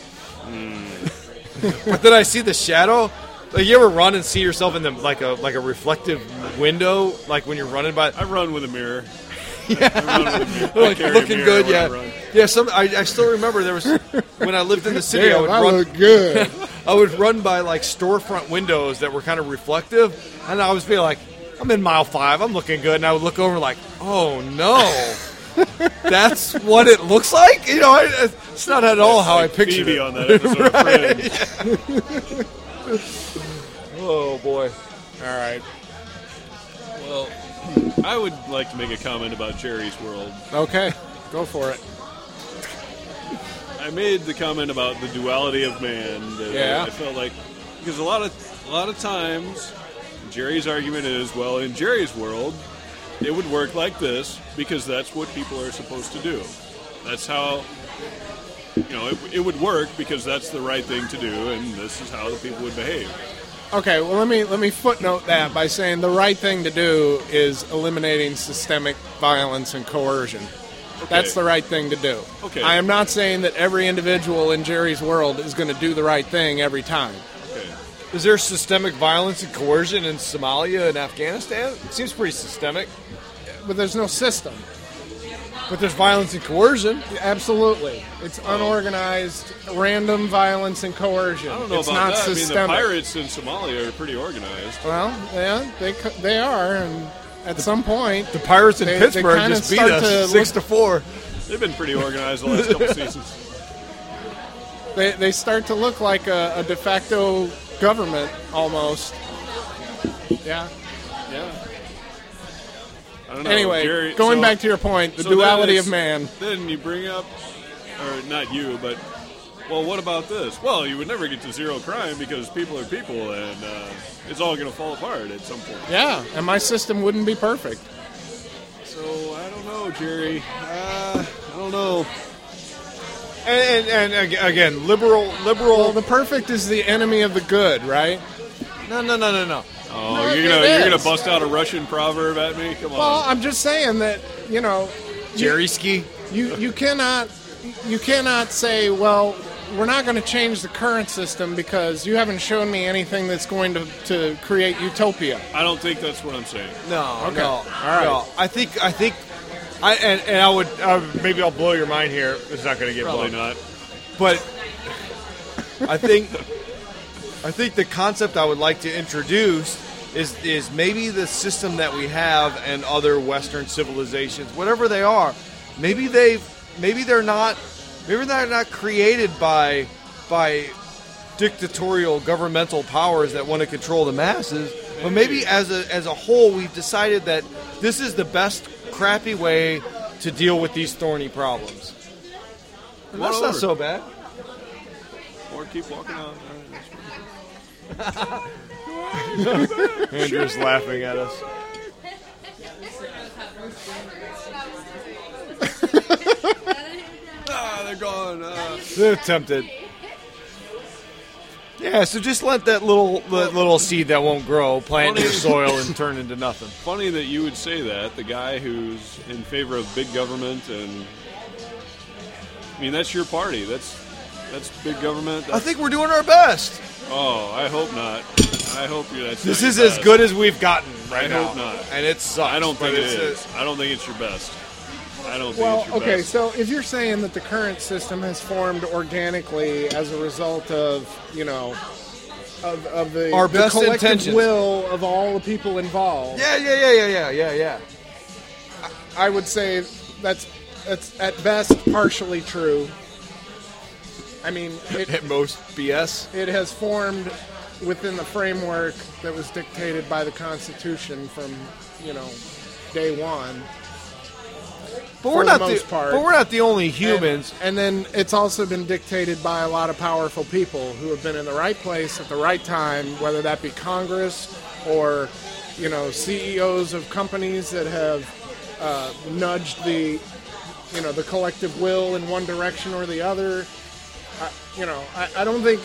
But then I see the shadow. Like you ever run and see yourself in the like a like a reflective window, like when you're running by. I run with a mirror. Yeah, I run with a mirror. I like carry a looking mirror good. when I Yeah, run. yeah. Some I, I still remember there was when I lived in the city. I Damn, would I run. look good. I would run by like storefront windows that were kind of reflective, and I was be like, "I'm in mile five. I'm looking good." And I would look over like, "Oh no, that's what it looks like." You know, I, it's not at all how Like I pictured Phoebe it. on that episode of Friends. Oh boy. All right. Well, I would like to make a comment about Jerry's World. Okay. Go for it. I made the comment about the duality of man. That Yeah. I felt like because a lot of a lot of times Jerry's argument is, well, in Jerry's world, it would work like this because that's what people are supposed to do. That's how you know it, it would work because that's the right thing to do, and this is how the people would behave. Okay, well let me let me footnote that by saying the right thing to do is eliminating systemic violence and coercion. That's the right thing to do. Okay. I am not saying that every individual in Jerry's world is going to do the right thing every time. Okay. Is there systemic violence and coercion in Somalia and Afghanistan? It seems pretty systemic. But there's no system. But there's violence and coercion. Absolutely. It's unorganized, random violence and coercion. I don't know it's about not that. systemic. I mean, the pirates in Somalia are pretty organized. Well, yeah, they c- they are, and at some point, The Pirates in They- they Pittsburgh kinda just beat start us to six look- to four. They've been pretty organized the last couple seasons. they, they start to look like a, a de facto government almost. Yeah. Yeah. I don't know. Anyway, Jerry, going so- back to your point, the so then duality it's- of man. Then you bring up, or not you, but, well, what about this? Well, you would never get to zero crime because people are people, and uh, it's all going to fall apart at some point. Yeah, and my system wouldn't be perfect. So, I don't know, Jerry. Uh, I don't know. And, and, and ag- again, liberal, liberal. Well, the perfect is the enemy of the good, right? no, no, no, no, no. Oh, No, you're it gonna you're gonna is. bust out a Russian proverb at me? Come on. Well, I'm just saying that, you know, Jerry ski. you you cannot you cannot say, well, we're not going to change the current system because you haven't shown me anything that's going to, to create utopia. I don't think that's what I'm saying. No, Okay. no, All right. no. I think, I think, I and, and I would uh, maybe I'll blow your mind here. It's not going to get Probably blown. not. But I think I think the concept I would like to introduce is is maybe the system that we have and other Western civilizations, whatever they are, maybe they've maybe they're not maybe they're not created by by dictatorial governmental powers that want to control the masses, but maybe as a as a whole we've decided that this is the best crappy way to deal with these thorny problems. And that's Come on not over. so bad. Or keep walking out. Andrew's laughing at us. Ah, they're gone. Uh, They're tempted. Yeah, so just let that little that little seed that won't grow plant in the soil and turn into nothing. funny that you would say that. The guy who's in favor of big government, and I mean that's your party. That's that's big government. That's, I think we're doing our best. Oh, I hope not. I hope you're. That's This not is your as best. good as we've gotten right I now. hope not. And it sucks. I don't think but it it's is. I don't think it's your best. I don't think Well, it's your okay, best. so if you're saying that the current system has formed organically as a result of, you know, of, of the, Our the best collective intentions. will of all the people involved, Yeah, yeah, yeah, yeah, yeah, yeah, yeah. I would say that's that's at best partially true. I mean, it, At most, B S. it has formed within the framework that was dictated by the Constitution from, you know, day one. But For we're the not most the, part. But we're not the only humans. And, and then it's also been dictated by a lot of powerful people who have been in the right place at the right time, whether that be Congress or, you know, C E Os of companies that have uh, nudged the, you know, the collective will in one direction or the other. I, you know, I, I don't think.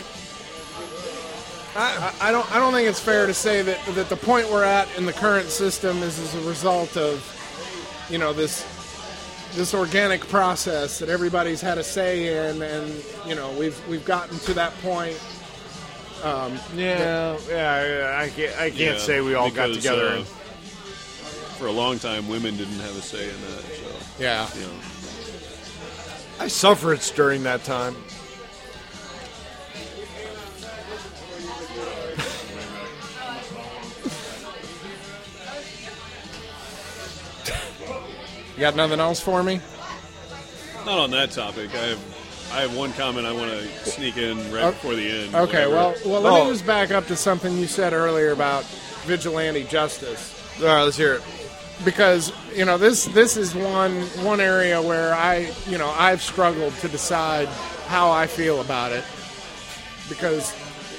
I, I don't. I don't think it's fair to say that that the point we're at in the current system is as a result of, you know, this this organic process that everybody's had a say in, and you know we've we've gotten to that point. Um, Yeah, yeah, yeah, I can't, I can't Yeah, say we all got because, together. uh, and, for a long time, women didn't have a say in that. So, yeah. you know. I suffered during that time. You got nothing else for me? Not on that topic. I have I have one comment I want to sneak in right Oh, before the end. Okay. whatever. Well, well, let Oh. me just back up to something you said earlier about vigilante justice. All right, let's hear it. Because you know this this is one one area where I you know I've struggled to decide how I feel about it, because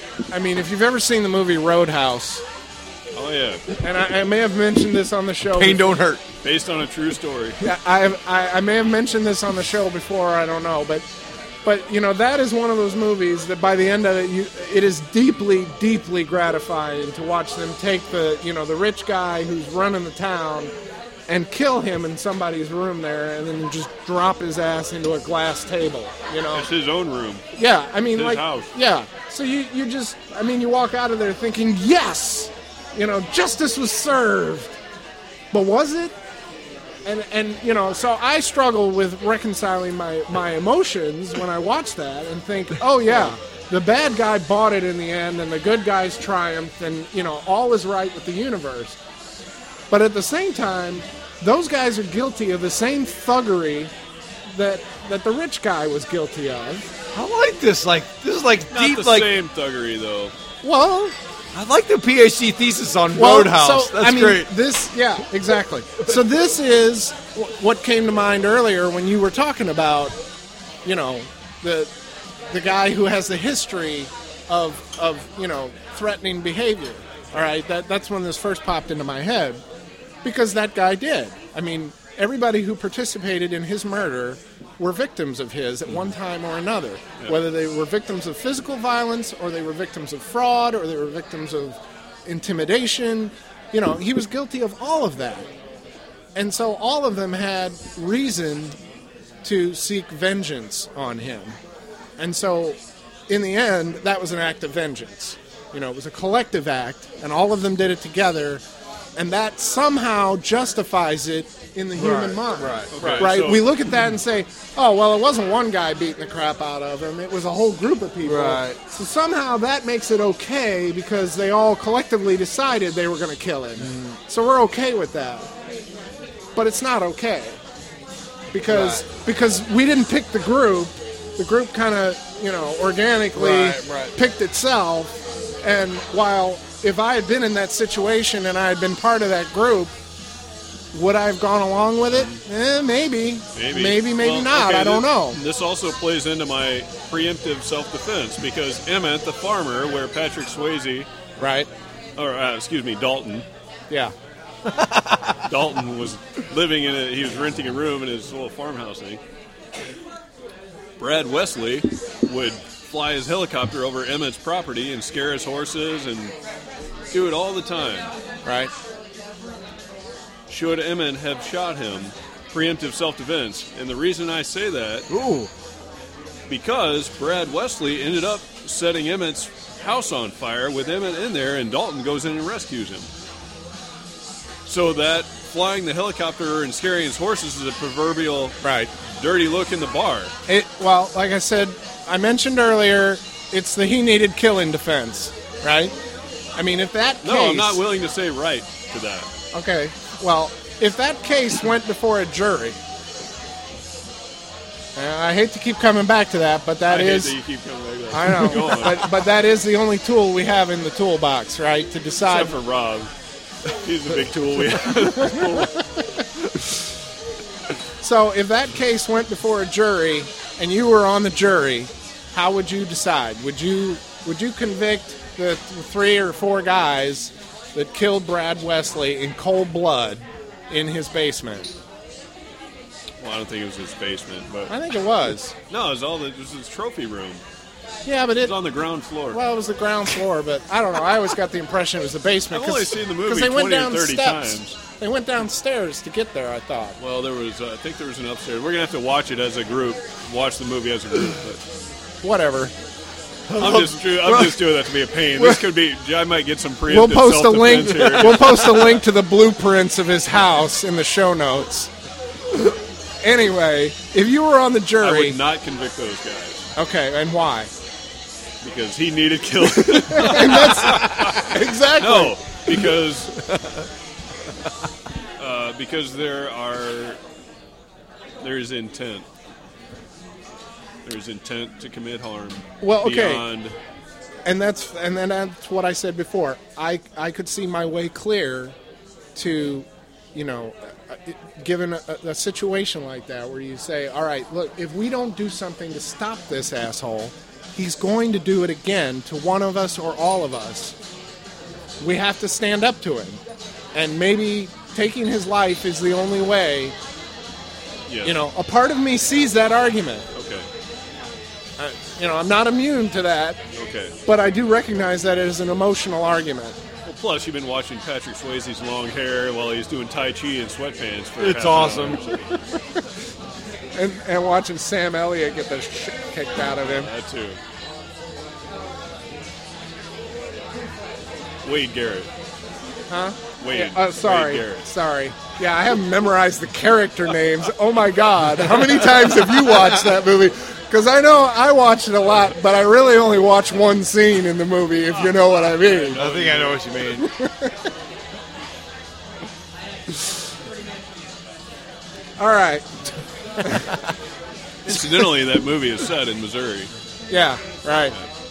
I mean if you've ever seen the movie Roadhouse, Oh yeah, and I, I may have mentioned this on the show Pain before- don't hurt. based on a true story. Yeah, I, I I may have mentioned this on the show before, I don't know, but but you know that is one of those movies that by the end of it, you, it is deeply, deeply gratifying to watch them take the you know the rich guy who's running the town and kill him in somebody's room there, and then just drop his ass into a glass table. You know, It's his own room. yeah, I mean, His like, house. yeah. So you you just, I mean, you walk out of there thinking, yes, you know, justice was served, but was it? And, and you know, so I struggle with reconciling my, my emotions when I watch that and think, oh, yeah, the bad guy bought it in the end and the good guys triumphed and, you know, all is right with the universe. But at the same time, those guys are guilty of the same thuggery that that the rich guy was guilty of. I like this. Like this is like Not deep. the Like same thuggery though. Well, I like the PhD thesis on well, Roadhouse. so, That's I mean, great. This, yeah, exactly. So this is wh- what came to mind earlier when you were talking about, you know, the the guy who has the history of of you know threatening behavior. All right, that that's when this first popped into my head, because that guy did. I mean, everybody who participated in his murder were victims of his at one time or another, whether they were victims of physical violence or they were victims of fraud or they were victims of intimidation. You know, he was guilty of all of that. And so all of them had reason to seek vengeance on him. And so in the end, that was an act of vengeance. You know, it was a collective act, and all of them did it together, and that somehow justifies it in the human mind. right, okay, right? so- We look at that and say, oh, well, it wasn't one guy beating the crap out of him. It was a whole group of people. Right. So somehow that makes it okay because they all collectively decided they were going to kill him. So we're okay with that. But it's not okay. Because because we didn't pick the group. The group kind of, you know, organically Right, right. picked itself. And while if I had been in that situation and I had been part of that group, Would I have gone along with it? Eh, maybe. Maybe. Maybe, maybe Well, not. okay, I don't this, know. This also plays into my preemptive self-defense because Emmett, the farmer, where Patrick Swayze, Right? or uh, excuse me, Dalton, Yeah. Dalton was living in a, he was renting a room in his little farmhouse thing. Brad Wesley would fly his helicopter over Emmett's property and scare his horses and do it all the time. Right? Should Emmett have shot him? Preemptive self-defense. And the reason I say that, Ooh. because Brad Wesley ended up setting Emmett's house on fire with Emmett in there, and Dalton goes in and rescues him. So that flying the helicopter and scaring his horses is a proverbial Right. dirty look in the bar. It, well, like I said, I mentioned earlier, it's the he needed killing defense, right? I mean, if that No, case... I'm not willing to say right to that. Okay, well, if that case went before a jury, uh, I hate to keep coming back to that, but that I is... hate that you keep coming back to that. I know, Go on. but, but that is the only tool we have in the toolbox, right, to decide... Except for Rob. He's a big tool we have. So if that case went before a jury and you were on the jury, how would you decide? Would you would you convict the three or four guys that killed Brad Wesley in cold blood in his basement? Well, I don't think it was his basement, but I think it was. no, it was all the, it was his trophy room. Yeah, but It it was on the ground floor. well, it was the ground floor, but I don't know. I always got the impression it was the basement. I've only 'cause- seen the movie 'cause they went twenty or down thirty steps. times. They went downstairs to get there, I thought. Well, there was, uh, I think there was an upstairs. We're gonna have to watch it as a group, watch the movie as a group. But Whatever. I'm just, I'm just doing that to be a pain. This could be, I might get some preemptive We'll post a link. self-defense here. We'll post a link to the blueprints of his house in the show notes. Anyway, if you were on the I jury, would not convict those guys okay, and why? because he needed killing. Exactly. No, because uh, because there are there's intent. There's intent to commit harm. Well, okay. Beyond, And that's and then that's what I said before. I I could see my way clear to, you know, uh, given a, a situation like that where you say, all right, look, if we don't do something to stop this asshole, he's going to do it again to one of us or all of us. We have to stand up to him. And maybe taking his life is the only way. yes. You know, a part of me sees that argument. Okay. Uh, you know, I'm not immune to that, Okay. but I do recognize that it is an emotional argument. Well, plus you've been watching Patrick Swayze's long hair while he's doing Tai Chi in sweatpants for It's half an awesome. hour. And, and watching Sam Elliott get the shit kicked out of him. That too. Wade Garrett. Huh? Wade. Yeah, uh, sorry. Wade Garrett. Sorry. Yeah, I haven't memorized the character names. Oh my God. How many times have you watched that movie? Because I know I watched it a lot, but I really only watched one scene in the movie, if you know what I mean. I think I know what you mean. All right. Incidentally, that movie is set in Missouri. Yeah, right.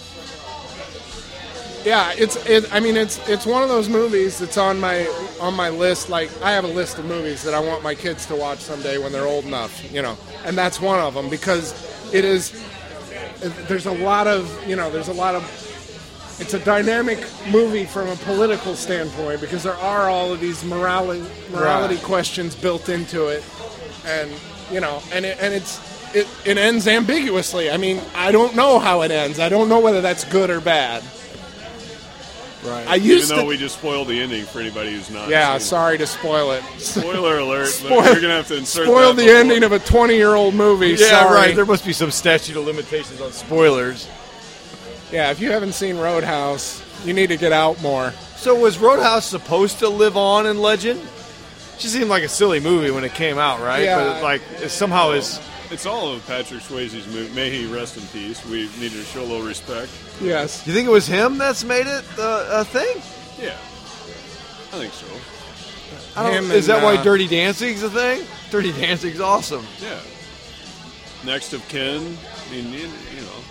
Yeah, it's it. I mean, it's it's one of those movies that's on my on my list. Like, I have a list of movies that I want my kids to watch someday when they're old enough, you know. And that's one of them because it is. There's a lot of you know. There's a lot of. It's a dynamic movie from a political standpoint because there are all of these morality morality Right. questions built into it, and you know, and it, and it's. It, it ends ambiguously. I mean, I don't know how it ends. I don't know whether that's good or bad. Right. I used Even though to. we just spoiled the ending for anybody who's not. Yeah, seen sorry to spoil it. it. Spoiler alert! Spoil- You're gonna have to insert Spoil that the before- ending of a twenty-year-old movie. Yeah, sorry. right. There must be some statute of limitations on spoilers. Yeah, if you haven't seen Roadhouse, you need to get out more. So was Roadhouse supposed to live on in legend? She seemed like a silly movie when it came out, right? Yeah. But it, like it somehow is. It's all of Patrick Swayze's movie. May he rest in peace. We needed to show a little respect. Yes. Do you think it was him that's made it uh, a thing? Yeah, I think so. I don't, Him is and, that why uh, Dirty Dancing's a thing? Dirty Dancing's awesome. Yeah. Next of kin. I mean, you, you know.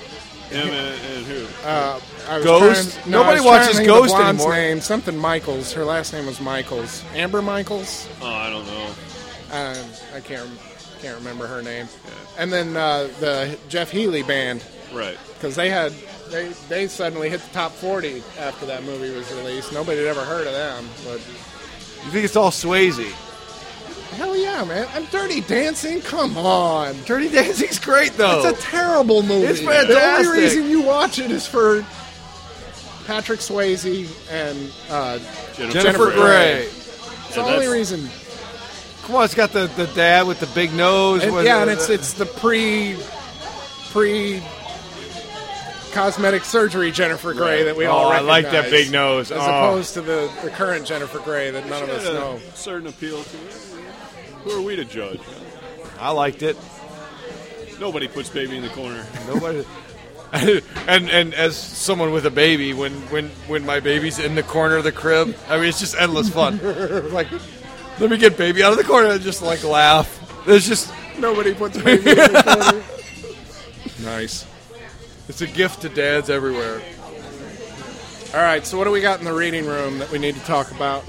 Him and, and who? Uh, I was Ghost? trying- no, Nobody I was trying to watches think of the Ghost blonde's anymore. Name something Michaels. Her last name was Michaels. Amber Michaels. Oh, I don't know. Uh, I can't can't remember her name. And then uh, the Jeff Healey band, Right. because they had they they suddenly hit the top forty after that movie was released. Nobody had ever heard of them, but You think it's all Swayze? hell yeah, man! And Dirty Dancing, come on. Dirty Dancing's great, though. It's a terrible movie. It's The fantastic. only reason you watch it is for Patrick Swayze and uh, Jennifer, Jennifer Grey. it's the Yeah, only that's- reason. Come on, it's got the, the dad with the big nose. And, with yeah, the- and it's it's the pre pre cosmetic surgery Jennifer Grey that we Oh, all I recognize. like that big nose. as Oh. opposed to the, the current Jennifer Grey that none of us Had a know. certain appeal to it. Who are we to judge? I liked it. Nobody puts baby in the corner. Nobody. and and as someone with a baby, when, when, when my baby's in the corner of the crib, I mean, it's just endless fun. Like, let me get baby out of the corner and just like laugh. There's just Nobody puts baby in the corner. Nice. it's a gift to dads everywhere. All right, so what do we got in the reading room that we need to talk about?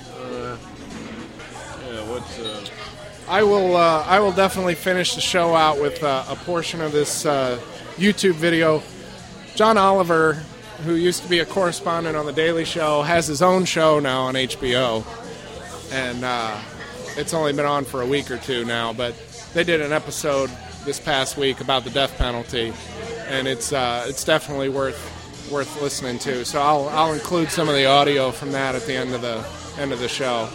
Yeah, what? Uh, I will. Uh, I will definitely finish the show out with uh, a portion of this uh, YouTube video. John Oliver, who used to be a correspondent on The Daily Show, has his own show now on H B O, and uh, it's only been on for a week or two now. But they did an episode this past week about the death penalty, and it's uh, it's definitely worth worth listening to. So I'll I'll include some of the audio from that at the end of the end of the show.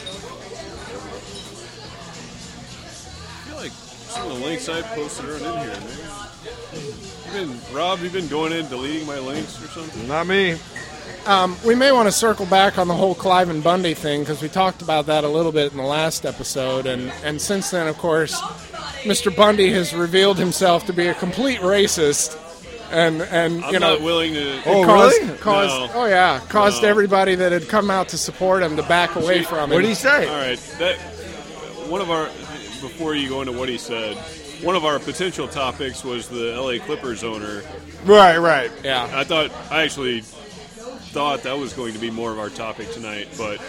I feel like some of the links I posted aren't in here, man. You been, Rob, you've been going in deleting my links or something? Not me. We may want to circle back on the whole Clive and Bundy thing because we talked about that a little bit in the last episode, and, and since then, of course, Mister Bundy has revealed himself to be a complete racist, and and I'm you know not willing to. Oh, caused, really? caused No. oh yeah caused No. everybody that had come out to support him to back away from him. What did he say? All right, that one of our before you go into what he said, one of our potential topics was the L A Clippers owner. Right, right. Yeah, I thought I actually thought that was going to be more of our topic tonight, but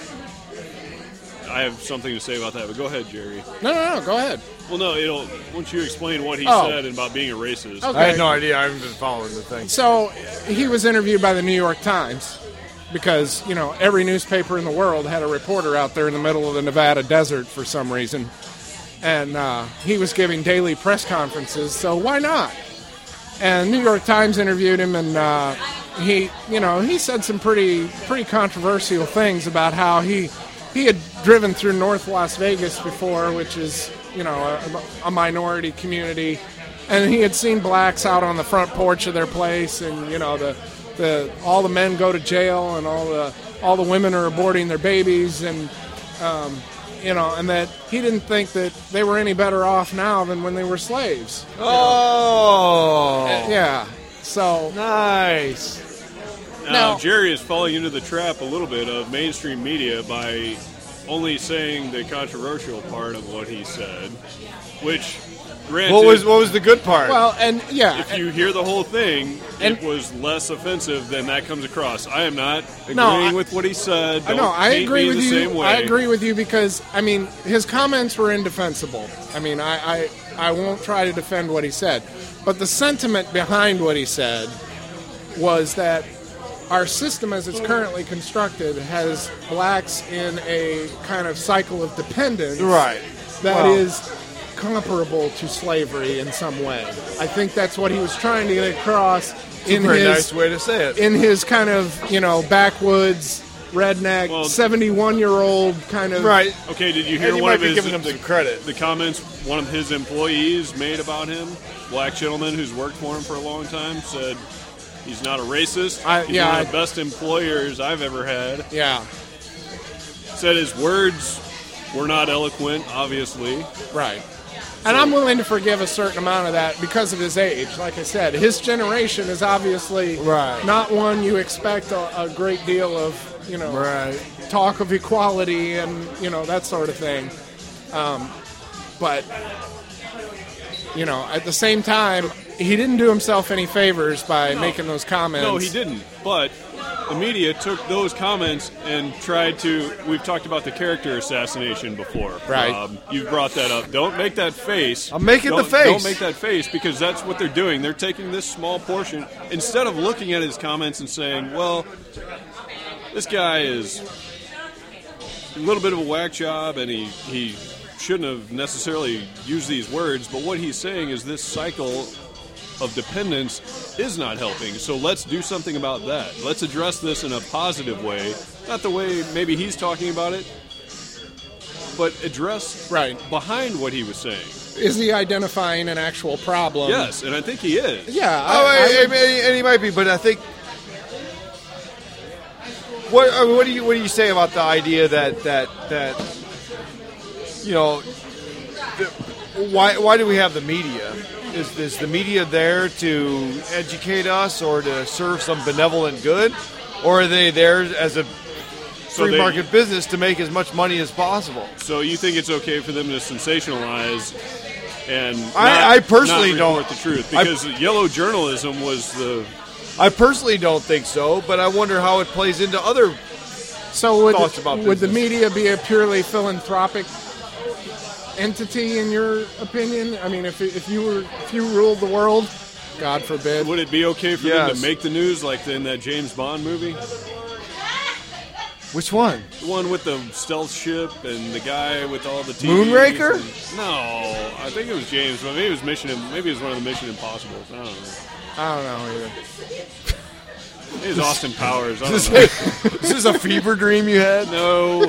I have something to say about that. But go ahead, Jerry. no, no, no. Go ahead. Well, no, it'll once you explain what he Oh. said and about being a racist. Okay. I had no idea. I haven't been following the thing. So he was interviewed by the New York Times because, you know, every newspaper in the world had a reporter out there in the middle of the Nevada desert for some reason. And uh, he was giving daily press conferences, so why not? And New York Times interviewed him, and uh, he, you know, he said some pretty pretty controversial things about how he he had driven through North Las Vegas before, which is, you know, a, a minority community, and he had seen blacks out on the front porch of their place, and you know, the the all the men go to jail, and all the all the women are aborting their babies, and um, you know, and that he didn't think that they were any better off now than when they were slaves. Oh, Yeah. So nice. Now, Now- Jerry is falling into the trap a little bit of mainstream media by only saying the controversial part of what he said, which, granted, What was what was the good part? well, and yeah, if you hear the whole thing, And- it was less offensive than that comes across. I am not agreeing No, I- with what he said. I Don't know. I paint agree me with the you. Same way. I agree with you because I mean his comments were indefensible. I mean I, I I won't try to defend what he said, but the sentiment behind what he said was that our system as it's currently constructed has blacks in a kind of cycle of dependence right. that Well- is comparable to slavery in some way. I think that's what he was trying to get across in Very his nice way to say it. in his kind of, you know, backwoods, redneck, Well- seventy-one-year-old kind of... Right. Okay, did you hear And you one might of be his giving him the, some credit. the comments one of his employees made about him? Black gentleman who's worked for him for a long time said he's not a racist. I- he's yeah, one I- of the best employers I've ever had. Yeah, Said his words were not eloquent, obviously. right. And I'm willing to forgive a certain amount of that because of his age. Like I said, his generation is obviously Right. not one you expect a, a great deal of, you know, Right. talk of equality and, you know, that sort of thing. Um, but, you know, at the same time, he didn't do himself any favors by No. making those comments. No, he didn't. But the media took those comments and tried to. We've talked about the character assassination before. Right. Um, you've brought that up. Don't make that face. I'm making the Don't- face. Don't make that face because that's what they're doing. They're taking this small portion instead of looking at his comments and saying, "Well, this guy is a little bit of a whack job, and he he shouldn't have necessarily used these words." But what he's saying is this cycle of dependence is not helping. So let's do something about that. Let's address this in a positive way, not the way maybe he's talking about it, but address Right. behind what he was saying. Is he identifying an actual problem? Yes, and I think he is. Yeah. Oh, I- I and, would- and- and he might be, but I think. What I mean, what do you what do you say about the idea that that that you know the, why why do we have the media? Is is the media there to educate us or to serve some benevolent good, or are they there as a So free they- market business to make as much money as possible? So you think it's okay for them to sensationalize and not, I- I personally not don't- report the truth I- because yellow journalism was the I personally don't think so, but I wonder how it plays into other. So would, Thoughts about would the business. media be a purely philanthropic entity in your opinion? I mean, if if you were if you ruled the world, God forbid. Would it be okay for them Yes. to make the news like in that James Bond movie? Which one? The one with the stealth ship and the guy with all the T Vs. Moonraker? and- No, I think it was James, but maybe it was Mission. Maybe it was one of the Mission Impossibles. I don't know. I don't know either. It was Austin Powers. I Is don't know. this, is this a fever dream you had? No.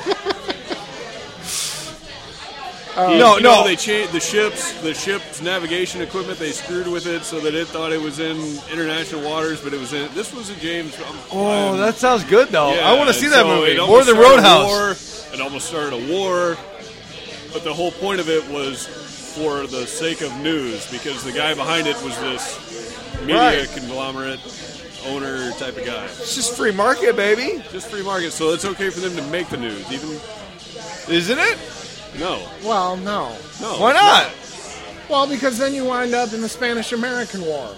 no, You no. know, they changed the ships, the ship's navigation equipment. They screwed with it so that it thought it was in international waters, but it was in. This was a James. um, Oh, um, that sounds good though. yeah, I want to see and that so movie it more almost than started a Roadhouse. war. It almost started a war, but the whole point of it was for the sake of news because the guy behind it was this media Right. conglomerate owner type of guy. It's just free market, baby, Just free market, so it's okay for them to make the news. Even isn't it? no, Well, no. no. Why not? Well, because then you wind up in the Spanish-American War.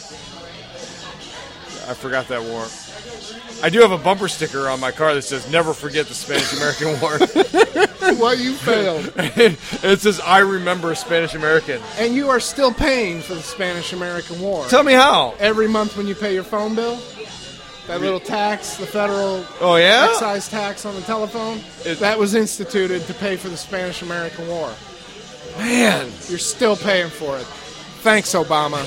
I forgot that war. I do have a bumper sticker on my car that says "Never forget the Spanish-American War." Well, you failed. It says "I remember Spanish-American." And you are still paying for the Spanish-American War. Tell me how. Every month when you pay your phone bill, that little tax, the federal Oh yeah. excise tax on the telephone, It- that was instituted to pay for the Spanish-American War. Man, You're still paying for it. Thanks, Obama.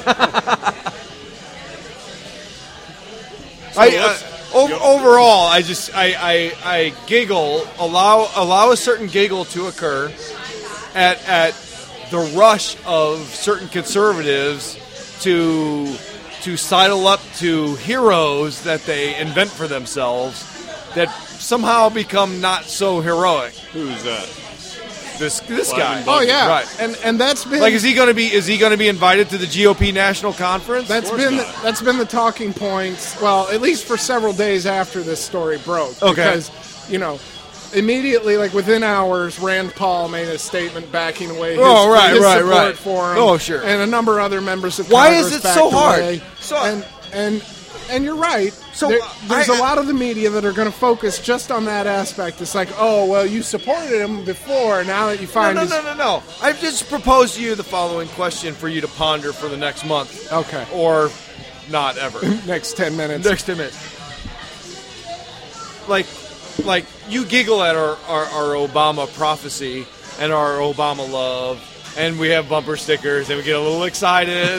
I, let's- uh, o- overall, I just I, I I giggle. Allow allow a certain giggle to occur at at the rush of certain conservatives to to sidle up to heroes that they invent for themselves that somehow become not so heroic. Who's that? This this Lyman guy. Oh yeah, Right. and and that's been Like, is he going to be? Is he going to be invited to the G O P national conference? that's course been not. the, that's been the talking points. Well, at least for several days after this story broke. Okay. Because you know, immediately, like within hours, Rand Paul made a statement backing away his, Oh, right, his right, support right. for him. Oh, sure. And a number of other members of Why Congress is it backed so hard? away. So- and and and you're right. So, There- uh, there's I- a lot of the media that are going to focus just on that aspect. It's like, oh well, you supported him before. Now that you No, find no, his no, no, no. I've just proposed to you the following question for you to ponder for the next month. Okay. Or not ever. next ten minutes. next ten minutes. Like, like you giggle at our, our, our Obama prophecy and our Obama love, and we have bumper stickers, and we get a little excited.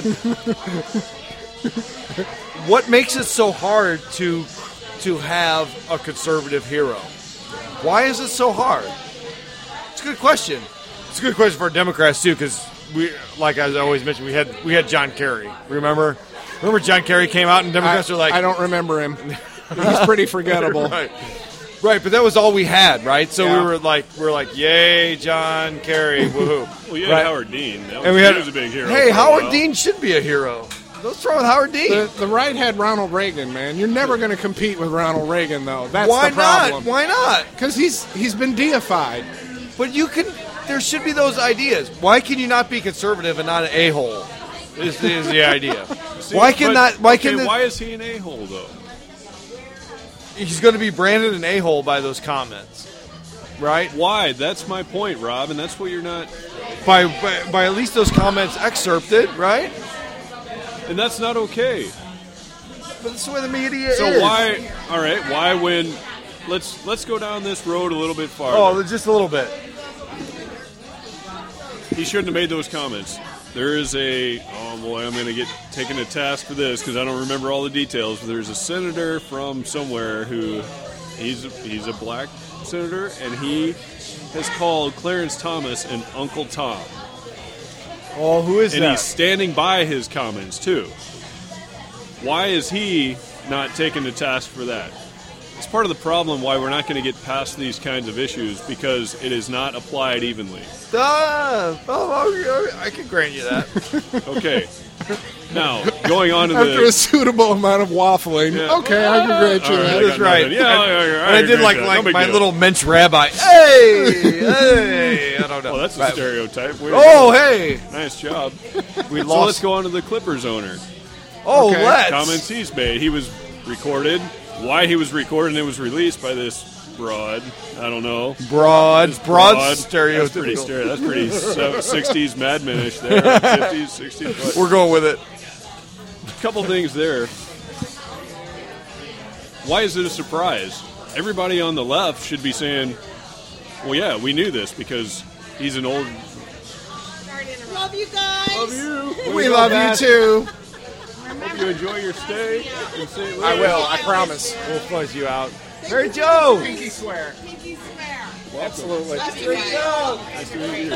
What makes it so hard to to have a conservative hero? Why is it so hard? It's a good question. It's a good question for Democrats too, because we, like I always mentioned, we had we had John Kerry. Remember, remember John Kerry came out and Democrats I, are like, I don't remember him. He's pretty forgettable. right, right. But that was all we had, right? So Yeah. we were like, we were like, yay, John Kerry, woohoo! Well, you had Right. Howard Dean. That was, And we had he was a big hero. Hey, for a Howard while. Dean should be a hero. What's wrong with Howard Dean? The, the right had Ronald Reagan, man. You're never going to compete with Ronald Reagan, though. That's Why the problem. not? Why not? Because he's he's been deified. But you can. There should be those ideas. Why can you not be conservative and not an a-hole? Is, is the idea. See, why can but- not? Why okay, can the, why is he an a-hole, though? he's going to be branded an a-hole by those comments, right? Why? That's my point, Rob, and that's what you're not... By, by by at least those comments excerpted, right? And that's not okay. But that's the way the media So is. why... All right, why when... Let's let's go down this road a little bit farther. Oh, just a little bit. He shouldn't have made those comments. There is a... Oh, boy, I'm going to get taken to task for this because I don't remember all the details. But there's a senator from somewhere who... He's he's a black senator, and he has called Clarence Thomas an Uncle Tom. Oh, who is And that? he's standing by his comments, too. Why is he not taken to task for that? It's part of the problem why we're not going to get past these kinds of issues because it is not applied evenly. Ah, oh, I can grant you that. Okay. Now, going on to After the... a suitable amount of waffling, Yeah. okay, I can grant you All right, that. I That's got right. nothing. Yeah, and, yeah, yeah, and I did agree like with that. like No big my deal. little Mensch rabbi. Hey, hey, I don't know. Well, that's a Right. stereotype. Way to Oh, go. hey, Nice job. we So lost. let's go on to the Clippers owner. Oh, Okay. let's. Comments he's made. He was recorded. Why he was recorded and it was released by this broad, I don't know. Broad, This broad, That's pretty stereotypical. stereo. That's pretty so- sixties Mad Men-ish there. fifties, sixties. But We're going with it. a couple things there. Why is it a surprise? Everybody on the left should be saying, well, yeah, we knew this because he's an old... Love you guys. Love you. We love you too. Hope you enjoy your stay in Saint Louis. I will, I promise. We'll fuzz you out. Mary Jo. Pinky swear. Pinky swear. Absolutely. Love you guys. Nice to meet you.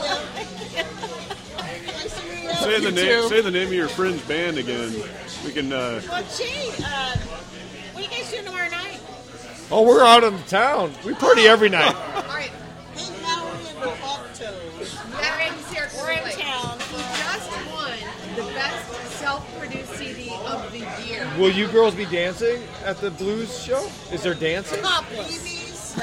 Nice to meet you. Say the You name. too. Say the name of your friend's band again. We can. Uh, Well, gee, uh, what are you guys doing tomorrow night? Oh, we're out in town. We party every night. All right. Hey, Mallory and the Hawk Toes. Veterans here We're in currently. town. He just won the best self-produced C D of the year. Will you girls be dancing at the blues show? Is there dancing? Topless.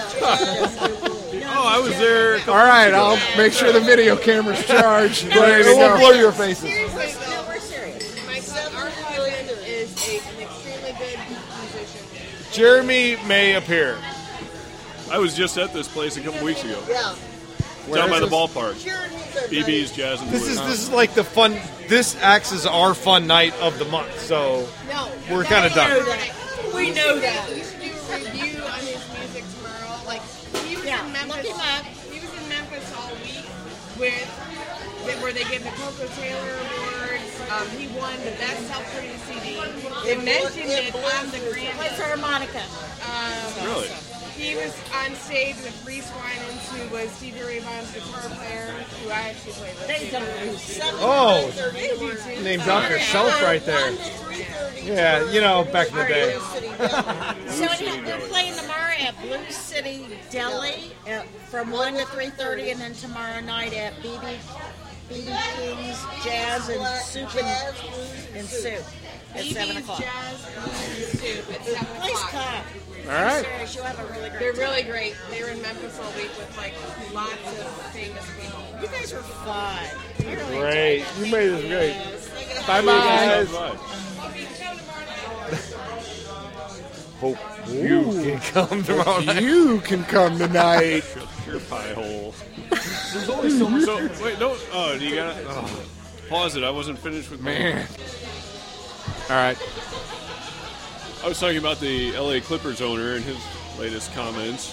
oh, I was there. A couple All right, I'll make sure the video camera's charged. Ready to It won't go. blur your faces. Seriously, no, we're serious. My son, our husband, is a, an extremely good musician. Jeremy may appear. I was just at this place a couple weeks ago. Yeah. Down by is the this? ballpark. Journeys are B B's Jazz and This Blues. is this is like the fun. This acts as our fun night of the month. So No. We're kinda done. We know that. We know that. You should do a review on his music tomorrow. Like, he was Yeah, in Memphis. look him up. He was in Memphis all week with where they give the Coco Taylor Awards. Um, he won the best self-produced C D. They mentioned it on the Plays Grammy. harmonica. Um, Really? He was on stage with Reese Winans, who was Stevie Ray Vaughan's guitar player, who I actually played with. They don't lose. Oh, They do too. named after yourself right there. Yeah, you know, back in the day. So anyhow, they're playing tomorrow at Blue City Deli uh, from one to three thirty, and then tomorrow night at B B B B King's Jazz and Soup and, and Soup at seven o'clock. Jazz and Soup at seven Please o'clock. come. All right. Serious, you'll have a really great They're time. really great. They were in Memphis all week with like lots of famous people. You guys were fun. You really Great. enjoyed it. You made this great. Yes. Bye Guys. bye. Hope you can come tomorrow night. You can come tonight. Your pie hole. There's only so much. So, wait, no. Oh, do you got it? Oh. Pause it. I wasn't finished with my. Man. All right. I was talking about the L A Clippers owner and his latest comments.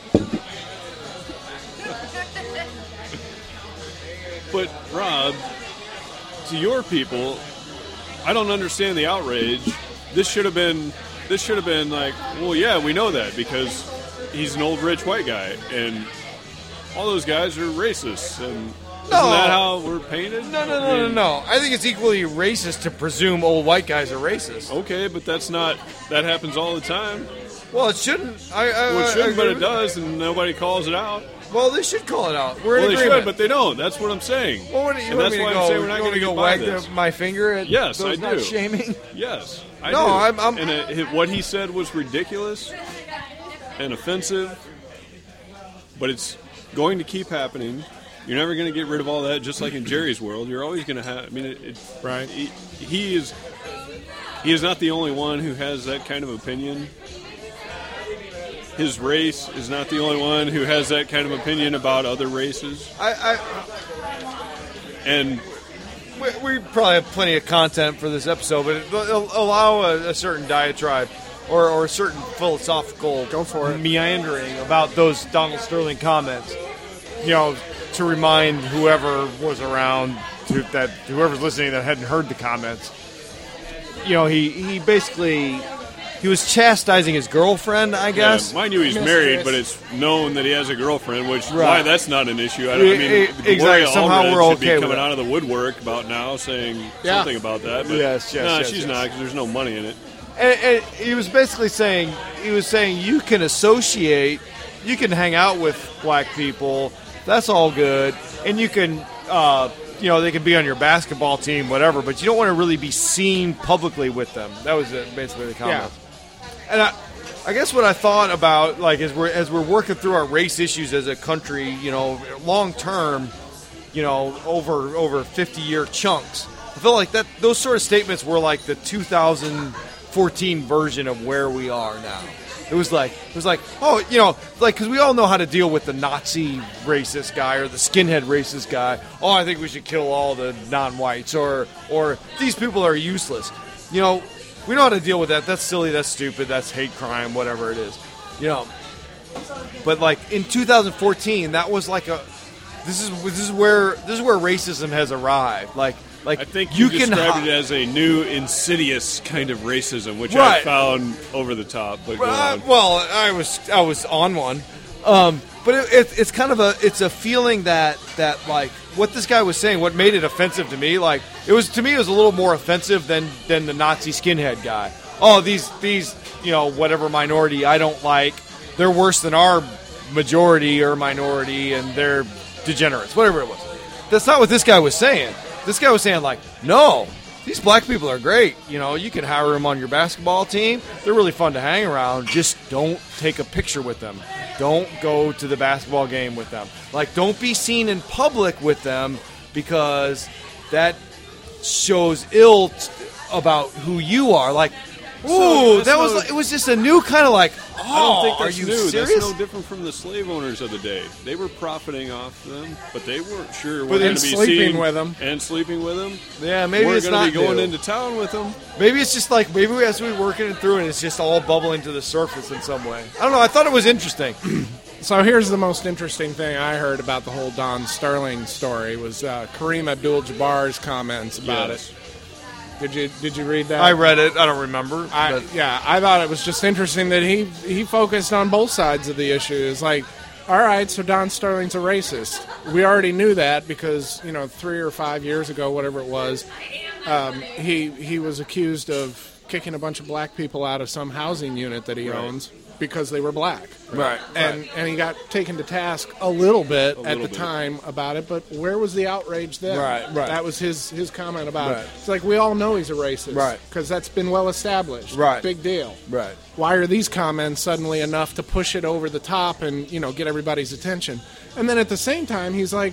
But, Rob, to your people, I don't understand the outrage. This should have been, this should have been like, well, yeah, we know that because he's an old rich white guy, and all those guys are racists. And isn't No. that how we're painted? No, no, no, no, no. I think it's equally racist to presume old white guys are racist. Okay, but that's not. That happens all the time. Well, it shouldn't. I, I, Well, it I shouldn't, but agree it with- does, and nobody calls it out. Well, they should call it out. We're Well, in they agreement. should, but they don't. That's what I'm saying. Well, what do you and want that's me to why go? I'm saying we're not you going want to me to get go by wag this. the, my finger at Yes, those I not do. shaming? Yes, I No, do. I'm- I'm- and it, it- what he said was ridiculous and offensive, but it's going to keep happening. You're never going to get rid of all that. Just like in Jerry's world, you're always going to have. I mean, it, it, Right. He, he is. He is not the only one who has that kind of opinion. His race is not the only one who has that kind of opinion about other races. I, I And we, we probably have plenty of content for this episode, but it'll allow a, a certain diatribe or, or a certain philosophical Go for it. meandering about those Donald Sterling comments. You know, to remind whoever was around, to, that whoever's listening that hadn't heard the comments. You know, he, he basically he was chastising his girlfriend, I guess. Yeah, mind you, he's Mistress. married, but it's known that he has a girlfriend, which Right. why that's not an issue. I, don't, I mean, E- e- Gloria exactly. Somehow Allred we're should okay be with coming it. out of the woodwork about now, saying Yeah. something about that. But Yes, yes, no, yes, she's yes. not because there's no money in it. And, and he was basically saying, he was saying you can associate, you can hang out with black people, that's all good, and you can, uh, you know, they can be on your basketball team, whatever, but you don't want to really be seen publicly with them. That was it, basically the comment. And I, I guess what I thought about, like, as we're as we're working through our race issues as a country, you know, long term, you know, over over fifty year chunks, I feel like that those sort of statements were like the two thousand fourteen version of where we are now. It was like it was like oh, you know, like because we all know how to deal with the Nazi racist guy or the skinhead racist guy. Oh, I think we should kill all the non-whites, or or these people are useless. You know. We know how to deal with that. That's silly. That's stupid. That's hate crime. Whatever it is, you know. But like in two thousand fourteen, that was like a. This is this is where this is where racism has arrived. Like like I think you, you can described hi- it as a new, insidious kind of racism, which Right. I found over the top. But go Uh, on. well, I was I was on one, um, but it, it, it's kind of a it's a feeling that that like what this guy was saying, what made it offensive to me, like it was to me it was a little more offensive than than the Nazi skinhead guy. Oh, these these you know whatever minority I don't like, they're worse than our majority or minority, and they're degenerates, whatever it was. That's not what this guy was saying. This guy was saying like, no. These black people are great. You know, you can hire them on your basketball team. They're really fun to hang around. Just don't take a picture with them. Don't go to the basketball game with them. Like, don't be seen in public with them because that shows ill t- about who you are. Like, ooh, that's that was no- like, it was just a new kind of like, oh, I don't think that's are you new. serious? That's no different from the slave owners of the day. They were profiting off them, but they weren't sure But we're going and to be sleeping seen with 'em. and sleeping with them. Yeah, maybe we're it's going to not be going new. into town with them. Maybe it's just like, maybe we have to be working it through and it's just all bubbling to the surface in some way. I don't know. I thought it was interesting. So here's the most interesting thing I heard about the whole Don Sterling story was uh, Kareem Abdul-Jabbar's comments about Yes. it. Did you did you read that? I read it. I don't remember. I, but- yeah, I thought it was just interesting that he he focused on both sides of the issue. It's like, all right, so Don Sterling's a racist. We already knew that because you know three or five years ago, whatever it was, um, he he was accused of kicking a bunch of black people out of some housing unit that he Right. owns because they were black. Right. And and he got taken to task a little bit A at little the bit. time about it, but where was the outrage then? Right, right. That was his his comment about Right. it. It's like we all know he's a racist, Right. Because that's been well established, Right. Big deal, Right. Why are these comments suddenly enough to push it over the top and you know get everybody's attention? And then at the same time, he's like,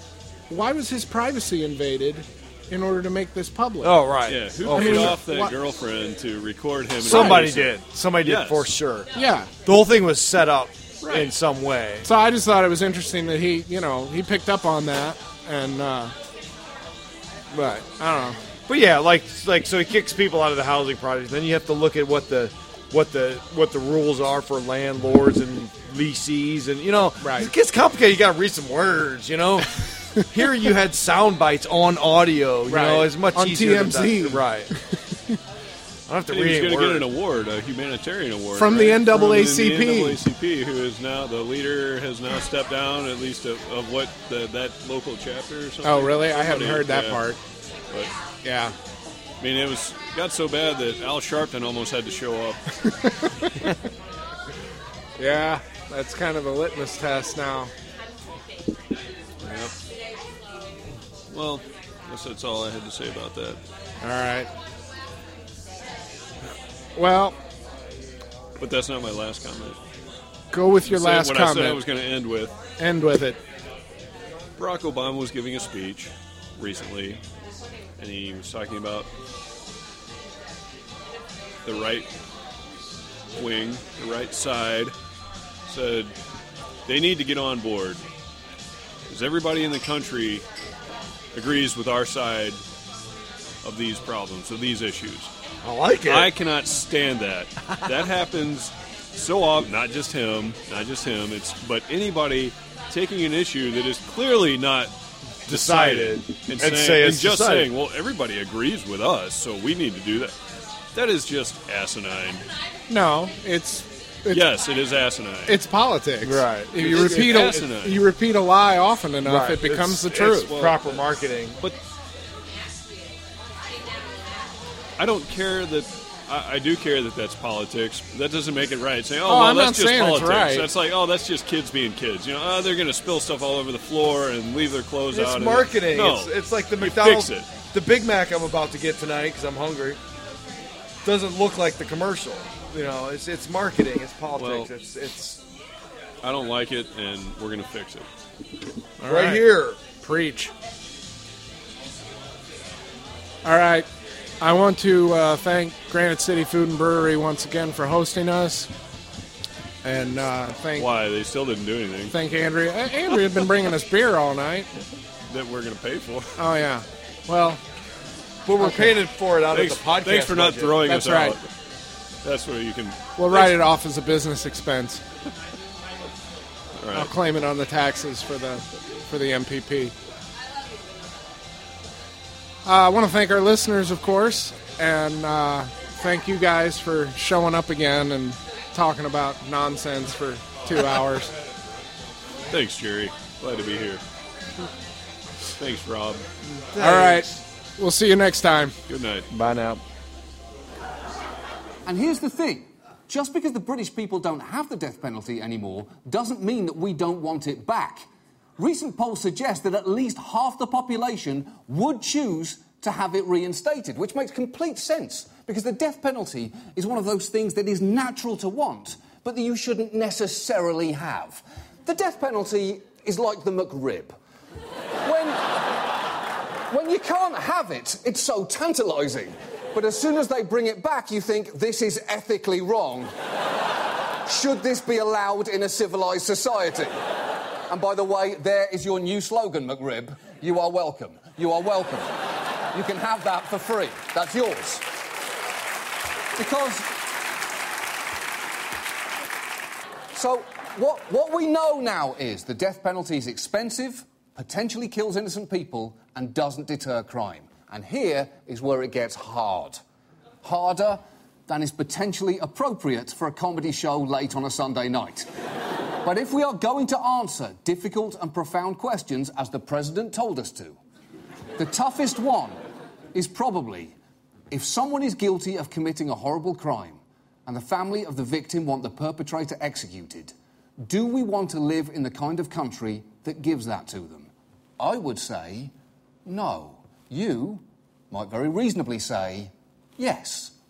why was his privacy invaded in order to make this public? Oh, right. Yeah, who Oh, paid for sure. off that What- girlfriend to record him? in Somebody person? did. Somebody did Yes. for sure. Yeah. The whole thing was set up Right. in some way. So I just thought it was interesting that he, you know, he picked up on that, and uh, Right. I don't know. But yeah, like like so he kicks people out of the housing project. Then you have to look at what the what the what the rules are for landlords and leasees, and you know, Right. it gets complicated. You got to read some words, you know. Here you had sound bites on audio, you Right. know, it's much On easier T M Z. than that. Right. I don't have to And he was read going any to get an words. award, a humanitarian award From the right? N double A From C P. the N double A C P, who is now the leader, has now stepped down at least of, of what the, that local chapter or something. Oh, really? I haven't Somebody- heard that yeah. part. But Yeah. I mean, it was got so bad that Al Sharpton almost had to show up. Yeah, that's kind of a litmus test now. Yep. Well, I guess that's all I had to say about that. All right. Well, But that's not my last comment. go with your So last what I said I comment. was going to end with. End with it. Barack Obama was giving a speech recently, and he was talking about the right wing, the right side, said they need to get on board because everybody in the country agrees with our side of these problems, of these issues. I like it. I cannot stand that. That happens so often. Not just him, not just him. It's but anybody taking an issue that is clearly not decided, Decided. and, And saying, say and it's just decided. saying, well, everybody agrees with us, so we need to do that. That is just asinine. No, it's, it's Yes, it is asinine. it's politics. Right. If you It's repeat asinine. a you repeat a lie often enough, Right. it becomes It's- the truth. It's proper marketing. But I don't care that. I, I do care that that's politics. That doesn't make it right. Saying, oh, Oh, well, I'm that's not just saying it's politics. right. That's like, oh, that's just kids being kids. You know, oh, they're going to spill stuff all over the floor and leave their clothes It's out. marketing. No, It's, it's like the You McDonald's, fix it. the Big Mac I'm about to get tonight because I'm hungry. Doesn't look like the commercial. You know, it's it's marketing. It's politics. Well, it's it's I don't like it, and we're going to fix it. All right, right. here. Preach. All right. I want to uh, thank Granite City Food and Brewery once again for hosting us. And uh, thank Why? They still didn't do anything thank Andrea. Uh, Andrea had been bringing us beer all night. that we're going to pay for. Oh, yeah. Well, But we're Okay. paying for it out Thanks, of the podcast. thanks for not budget. throwing That's us right. out. That's what you can. we'll write it off as a business expense. All right. I'll claim it on the taxes for the for the M P P. Uh, I want to thank our listeners, of course, and uh, thank you guys for showing up again and talking about nonsense for two hours. Thanks, Jerry. Glad to be here. Thanks, Rob. All right. We'll see you next time. Good night. Bye now. And here's the thing. Just because the British people don't have the death penalty anymore doesn't mean that we don't want it back. Recent polls suggest that at least half the population would choose to have it reinstated, which makes complete sense because the death penalty is one of those things that is natural to want, but that you shouldn't necessarily have. The death penalty is like the McRib. When, when you can't have it, it's so tantalising. But as soon as they bring it back, you think, this is ethically wrong. Should this be allowed in a civilised society? And by the way, there is your new slogan, McRib. You are welcome. You are welcome. You can have that for free. That's yours. Because... So, what, what we know now is the death penalty is expensive, potentially kills innocent people, and doesn't deter crime. And here is where it gets hard. Harder than is potentially appropriate for a comedy show late on a Sunday night. But if we are going to answer difficult and profound questions, as the President told us to, the toughest one is probably, if someone is guilty of committing a horrible crime and the family of the victim want the perpetrator executed, do we want to live in the kind of country that gives that to them? I would say no. You might very reasonably say yes.